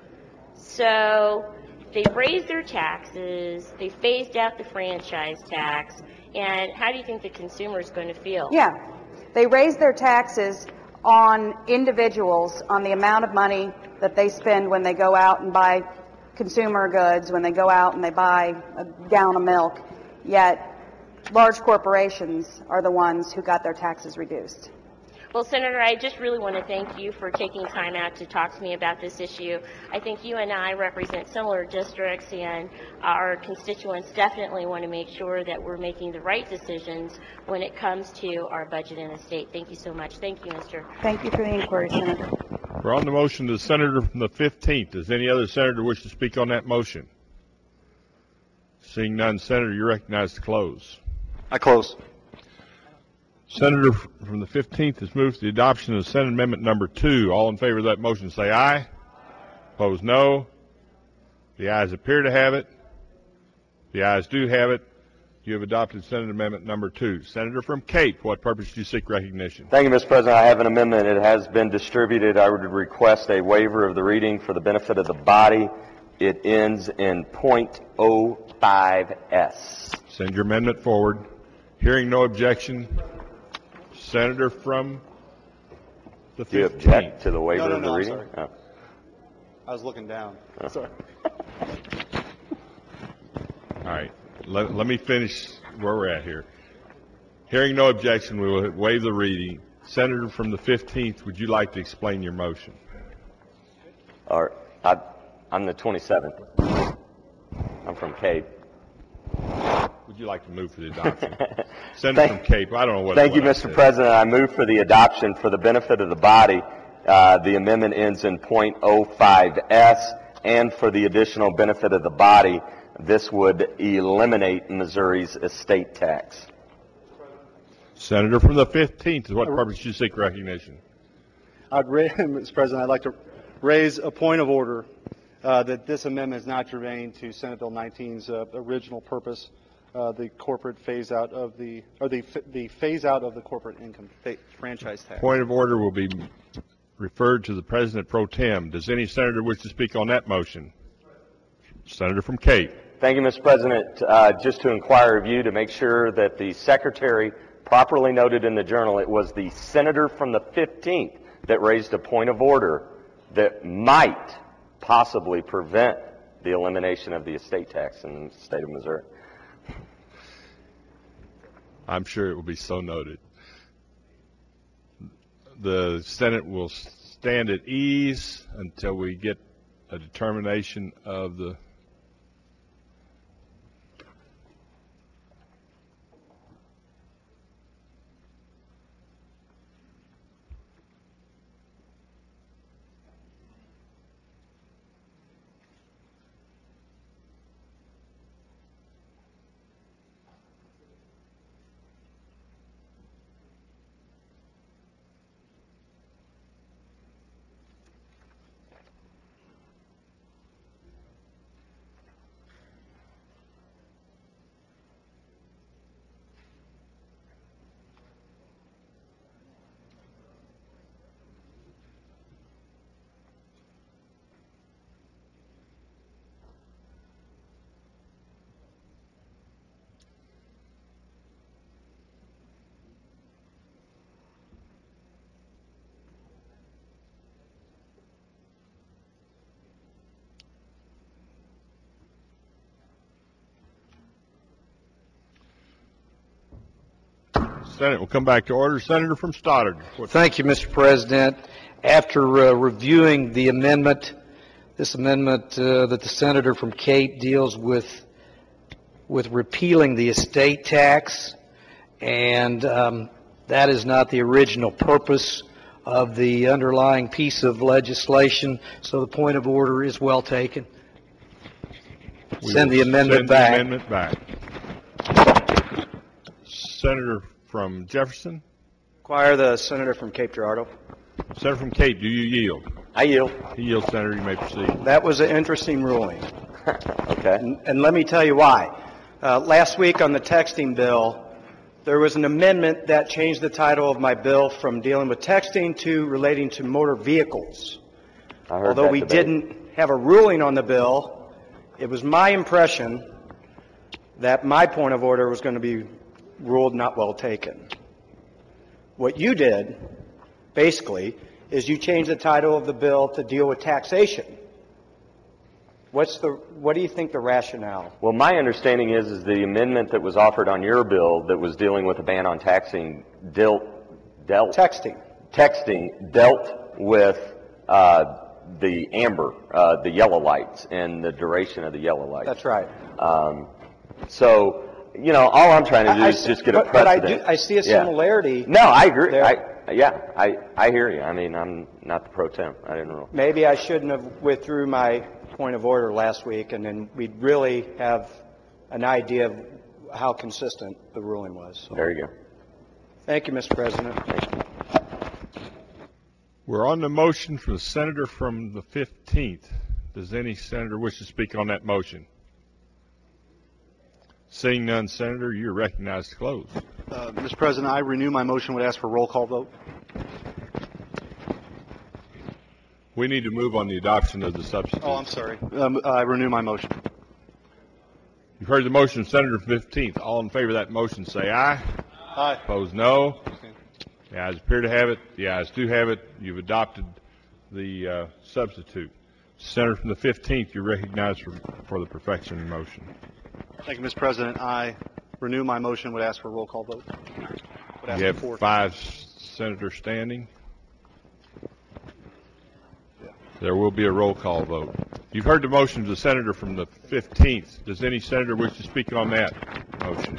So they raised their taxes, they phased out the franchise tax, and how do you think the consumer is going to feel? Yeah. They raised their taxes on individuals, on the amount of money that they spend when they go out and buy consumer goods, when they go out and they buy a gallon of milk, yet large corporations are the ones who got their taxes reduced. Well, Senator, I just really want to thank you for taking time out to talk to me about this issue. I think you and I represent similar districts, and our constituents definitely want to make sure that we're making the right decisions when it comes to our budget in the state. Thank you so much. Thank you, Mr. Thank you for the inquiry, Senator. We're on the motion to the senator from the 15th. Does any other senator wish to speak on that motion? Seeing none, Senator, you're recognized to close. I close. Senator from the 15th has moved to the adoption of Senate Amendment number 2. All in favor of that motion say aye. Opposed, no. The ayes appear to have it. The ayes do have it. You have adopted Senate Amendment number 2. Senator from Cape, what purpose do you seek recognition? Thank you, Mr. President. I have an amendment. It has been distributed. I would request a waiver of the reading for the benefit of the body. It ends in .05s. Send your amendment forward. Hearing no objection, Senator from the 15th. Do you object to the waiver of the I'm reading? sorry. Oh. I was looking down. Sorry. All right. Let me finish where we're at here. Hearing no objection, we will waive the reading. Senator from the 15th, would you like to explain your motion? I'm the 27th. I'm from Cape. Would you like to move for the adoption? Senator from Cape, I don't know what. Thank you, what I Mr. said. President. I move for the adoption for the benefit of the body. The amendment ends in .05s, and for the additional benefit of the body, this would eliminate Missouri's estate tax. Senator from the 15th, what purpose do you seek recognition? Mr. President, I'd like to raise a point of order that this amendment is not germane to Senate Bill 19's original purpose, the corporate phase out of the phase out of the corporate income franchise tax. Point of order will be referred to the President pro tem. Does any senator wish to speak on that motion? Senator from Cape. Thank you, Mr. President. Just to inquire of you to make sure that the Secretary properly noted in the Journal, it was the senator from the 15th that raised a point of order that might possibly prevent the elimination of the estate tax in the state of Missouri. I'm sure it will be so noted. The Senate will stand at ease until we get a determination of the Senate will come back to order. Senator from Stoddard. Thank you, Mr. President. After reviewing the amendment, this amendment that the senator from Cape deals with repealing the estate tax, and that is not the original purpose of the underlying piece of legislation, so the point of order is well taken. Send the amendment back. Senator from Jefferson. Inquire the senator from Cape Girardeau. Senator from Cape, do you yield? I yield. He yields, Senator. You may proceed. That was an interesting ruling. Okay. And let me tell you why. Last week on the texting bill, there was an amendment that changed the title of my bill from dealing with texting to relating to motor vehicles. Although we didn't have a ruling on the bill, it was my impression that my point of order was going to be ruled not well taken. What you did, basically, is you changed the title of the bill to deal with taxation. What do you think the rationale? Well, my understanding is the amendment that was offered on your bill that was dealing with a ban on texting dealt with the amber, the yellow lights, and the duration of the yellow lights. That's right. So, you know, all I'm trying to do is just get a precedent. But I see a similarity. No, I agree. I hear you. I mean, I'm not the pro tem. I didn't rule. Maybe I shouldn't have withdrew my point of order last week, and then we'd really have an idea of how consistent the ruling was. So. There you go. Thank you, Mr. President. We're on the motion from the senator from the 15th. Does any senator wish to speak on that motion? Seeing none, Senator, you're recognized to close. Mr. President, I renew my motion. Would ask for a roll call vote. We need to move on the adoption of the substitute. Oh, I'm sorry. I renew my motion. You've heard the motion of Senator from the 15th. All in favor of that motion say aye. Aye. Opposed, no. The ayes appear to have it. The ayes do have it. You've adopted the substitute. Senator from the 15th, you're recognized for the perfection motion. Thank you, Mr. President. I renew my motion, would ask for a roll call vote. You have 5 senators standing. There will be a roll call vote. You've heard the motion of the senator from the 15th. Does any senator wish to speak on that motion?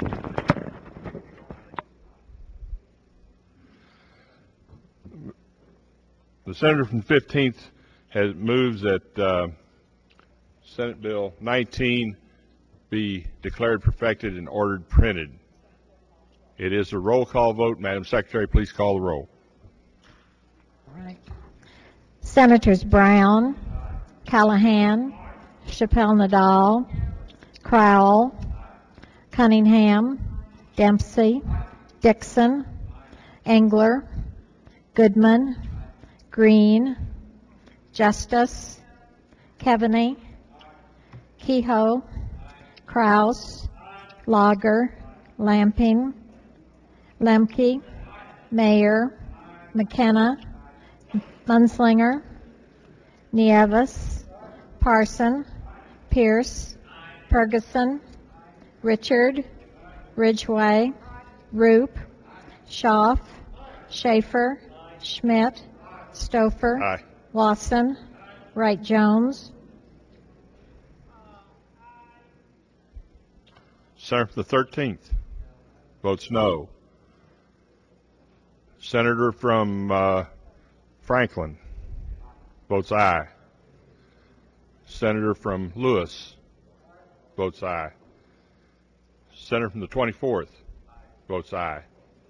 The senator from the 15th moves that Senate Bill 19 be declared perfected and ordered printed. It is a roll call vote. Madam Secretary, please call the roll. All right. Senators Brown, Callahan, Chappelle Nadal, Crowell, Cunningham, Dempsey, Dixon, Engler, Goodman, Green, Justice, Keaveney, Kehoe, Kraus, Lager, Lamping, Lemke, Mayer, McKenna, Munslinger, Nieves, Parson, Pierce, Ferguson, Richard, Ridgway, Roop, Schaaf, Schaefer, Schmidt, Stouffer, Lawson, Wright Jones. Senator from the 13th votes no. Senator from Franklin votes aye. Senator from Lewis votes aye. Senator from the 24th votes aye.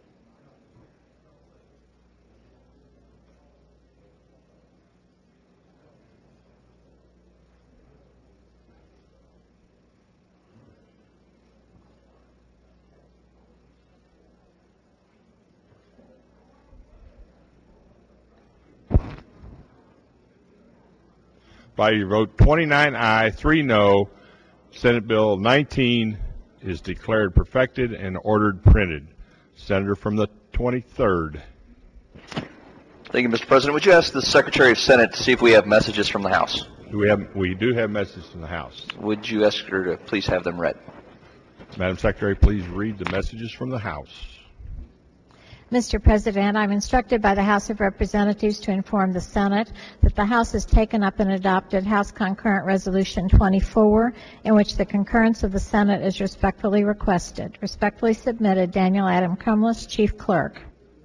By your vote 29 aye, 3 no, Senate Bill 19 is declared perfected and ordered printed. Senator from the 23rd. Thank you, Mr. President. Would you ask the Secretary of Senate to see if we have messages from the House? We do have messages from the House. Would you ask her to please have them read? Madam Secretary, please read the messages from the House. Mr. President, I'm instructed by the House of Representatives to inform the Senate that the House has taken up and adopted House Concurrent Resolution 24, in which the concurrence of the Senate is respectfully requested. Respectfully submitted, Daniel Adam Cumless, Chief Clerk.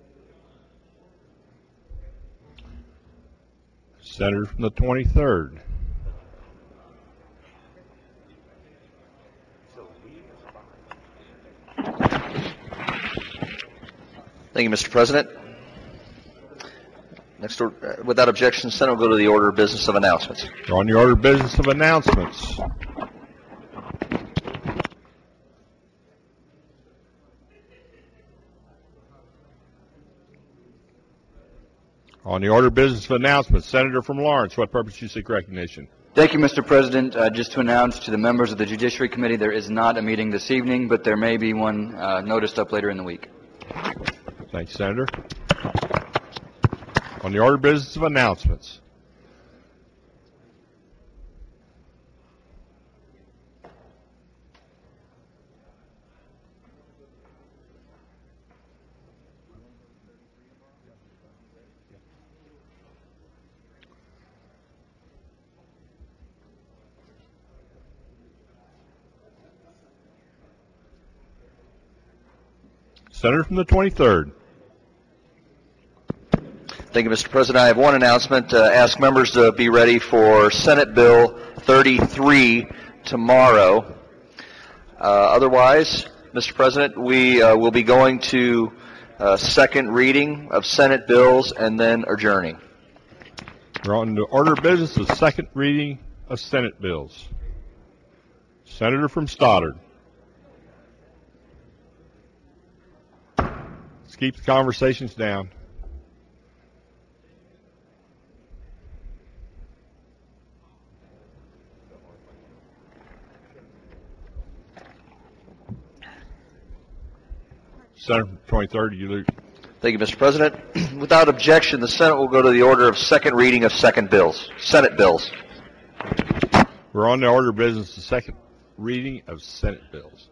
Senator from the 23rd. Thank you, Mr. President. Next, without objection, Senate will go to the order of business of announcements. We're on the order of business of announcements. On the order of business of announcements, Senator from Lawrence, what purpose do you seek recognition? Thank you, Mr. President. Just to announce to the members of the Judiciary Committee, there is not a meeting this evening, but there may be one noticed up later in the week. Thank you, Senator. On the order of business of announcements. Senator from the 23rd. Thank you, Mr. President. I have one announcement. Ask members to be ready for Senate Bill 33 tomorrow. Otherwise, Mr. President, we will be going to second reading of Senate bills and then adjourning. We're on the order of business of second reading of Senate bills. Senator from Stoddard. Let's keep the conversations down. Senator from the 23rd, you lose. Thank you, Mr. President. Without objection, the Senate will go to the order of second reading of Senate bills. We're on the order of business, the second reading of Senate bills.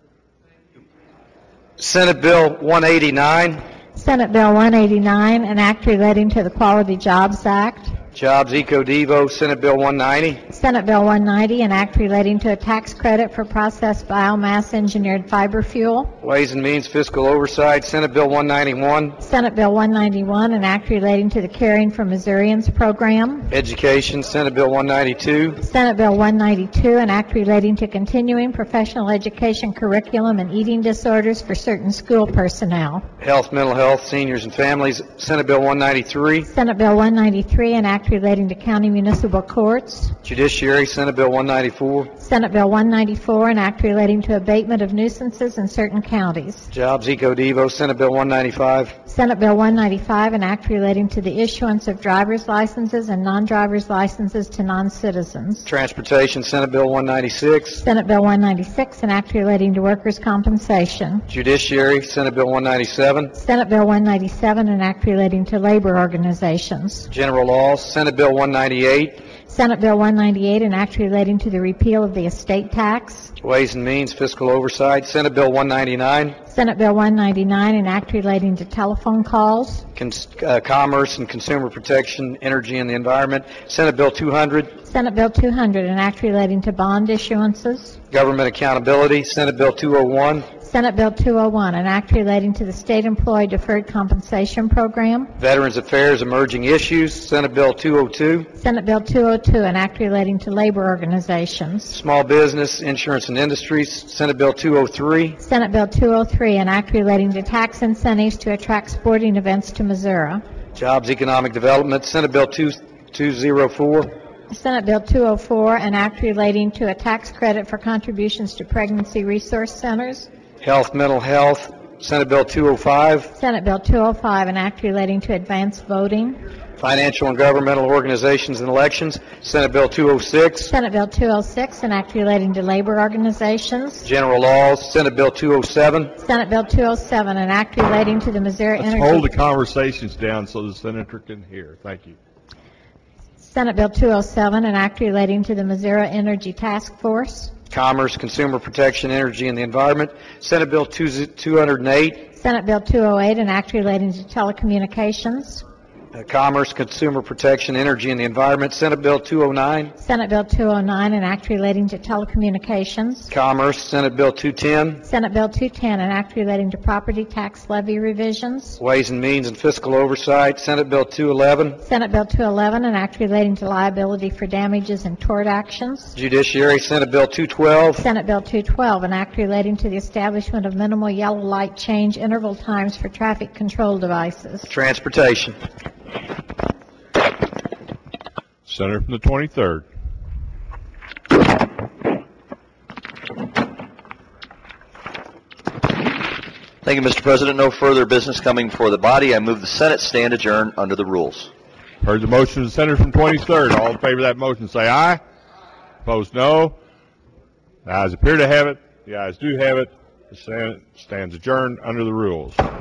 Senate Bill 189. Senate Bill 189, an act relating to the Quality Jobs Act. Jobs Eco Devo, Senate Bill 190. Senate Bill 190, an act relating to a tax credit for processed biomass engineered fiber fuel. Ways and Means Fiscal Oversight, Senate Bill 191. Senate Bill 191, an act relating to the Caring for Missourians program. Education, Senate Bill 192. Senate Bill 192, an act relating to continuing professional education curriculum and eating disorders for certain school personnel. Health, Mental Health, Seniors and Families, Senate Bill 193. Senate Bill 193, an act relating to county municipal courts. Judiciary, Senate Bill 194. Senate Bill 194, an act relating to abatement of nuisances in certain counties. Jobs Eco Devo, Senate Bill 195. Senate Bill 195, an act relating to the issuance of driver's licenses and non-driver's licenses to non-citizens. Transportation, Senate Bill 196. Senate Bill 196, an act relating to workers' compensation. Judiciary, Senate Bill 197. Senate Bill 197, an act relating to labor organizations. General Laws, Senate Bill 198. Senate Bill 198, an act relating to the repeal of the estate tax. Ways and Means Fiscal Oversight, Senate Bill 199. Senate Bill 199, an act relating to telephone calls. Commerce and Consumer Protection, Energy and the Environment, Senate Bill 200. Senate Bill 200, an act relating to bond issuances. Government Accountability, Senate Bill 201. Senate Bill 201, an act relating to the State Employee Deferred Compensation Program. Veterans Affairs, Emerging Issues, Senate Bill 202. Senate Bill 202, an act relating to labor organizations. Small Business, Insurance and Industries, Senate Bill 203. Senate Bill 203, an act relating to tax incentives to attract sporting events to Missouri. Jobs, Economic Development, Senate Bill 204. Senate Bill 204, an act relating to a tax credit for contributions to pregnancy resource centers. Health, Mental Health, Senate Bill 205. Senate Bill 205, an act relating to advanced voting. Financial and Governmental Organizations and Elections, Senate Bill 206. Senate Bill 206, an act relating to labor organizations. General Laws, Senate Bill 207. Senate Bill 207, an act relating to the Missouri Let's Energy... hold the conversations down so the senator can hear. Thank you. Senate Bill 207, an act relating to the Missouri Energy Task Force. Commerce, Consumer Protection, Energy and the Environment, Senate Bill 208. Senate Bill 208, an act relating to telecommunications. Commerce, Consumer Protection, Energy and the Environment, Senate Bill 209. Senate Bill 209, an act relating to telecommunications. Commerce, Senate Bill 210. Senate Bill 210, an act relating to property tax levy revisions. Ways and Means and Fiscal Oversight, Senate Bill 211. Senate Bill 211, an act relating to liability for damages and tort actions. Judiciary, Senate Bill 212. Senate Bill 212, an act relating to the establishment of minimal yellow light change interval times for traffic control devices. Transportation. Senator from the 23rd. Thank you, Mr. President. No further business coming before the body. I move the Senate stand adjourned under the rules. Heard the motion of the senator from 23rd. All in favor of that motion say aye. Opposed, no. The ayes appear to have it. The ayes do have it. The Senate stands adjourned under the rules.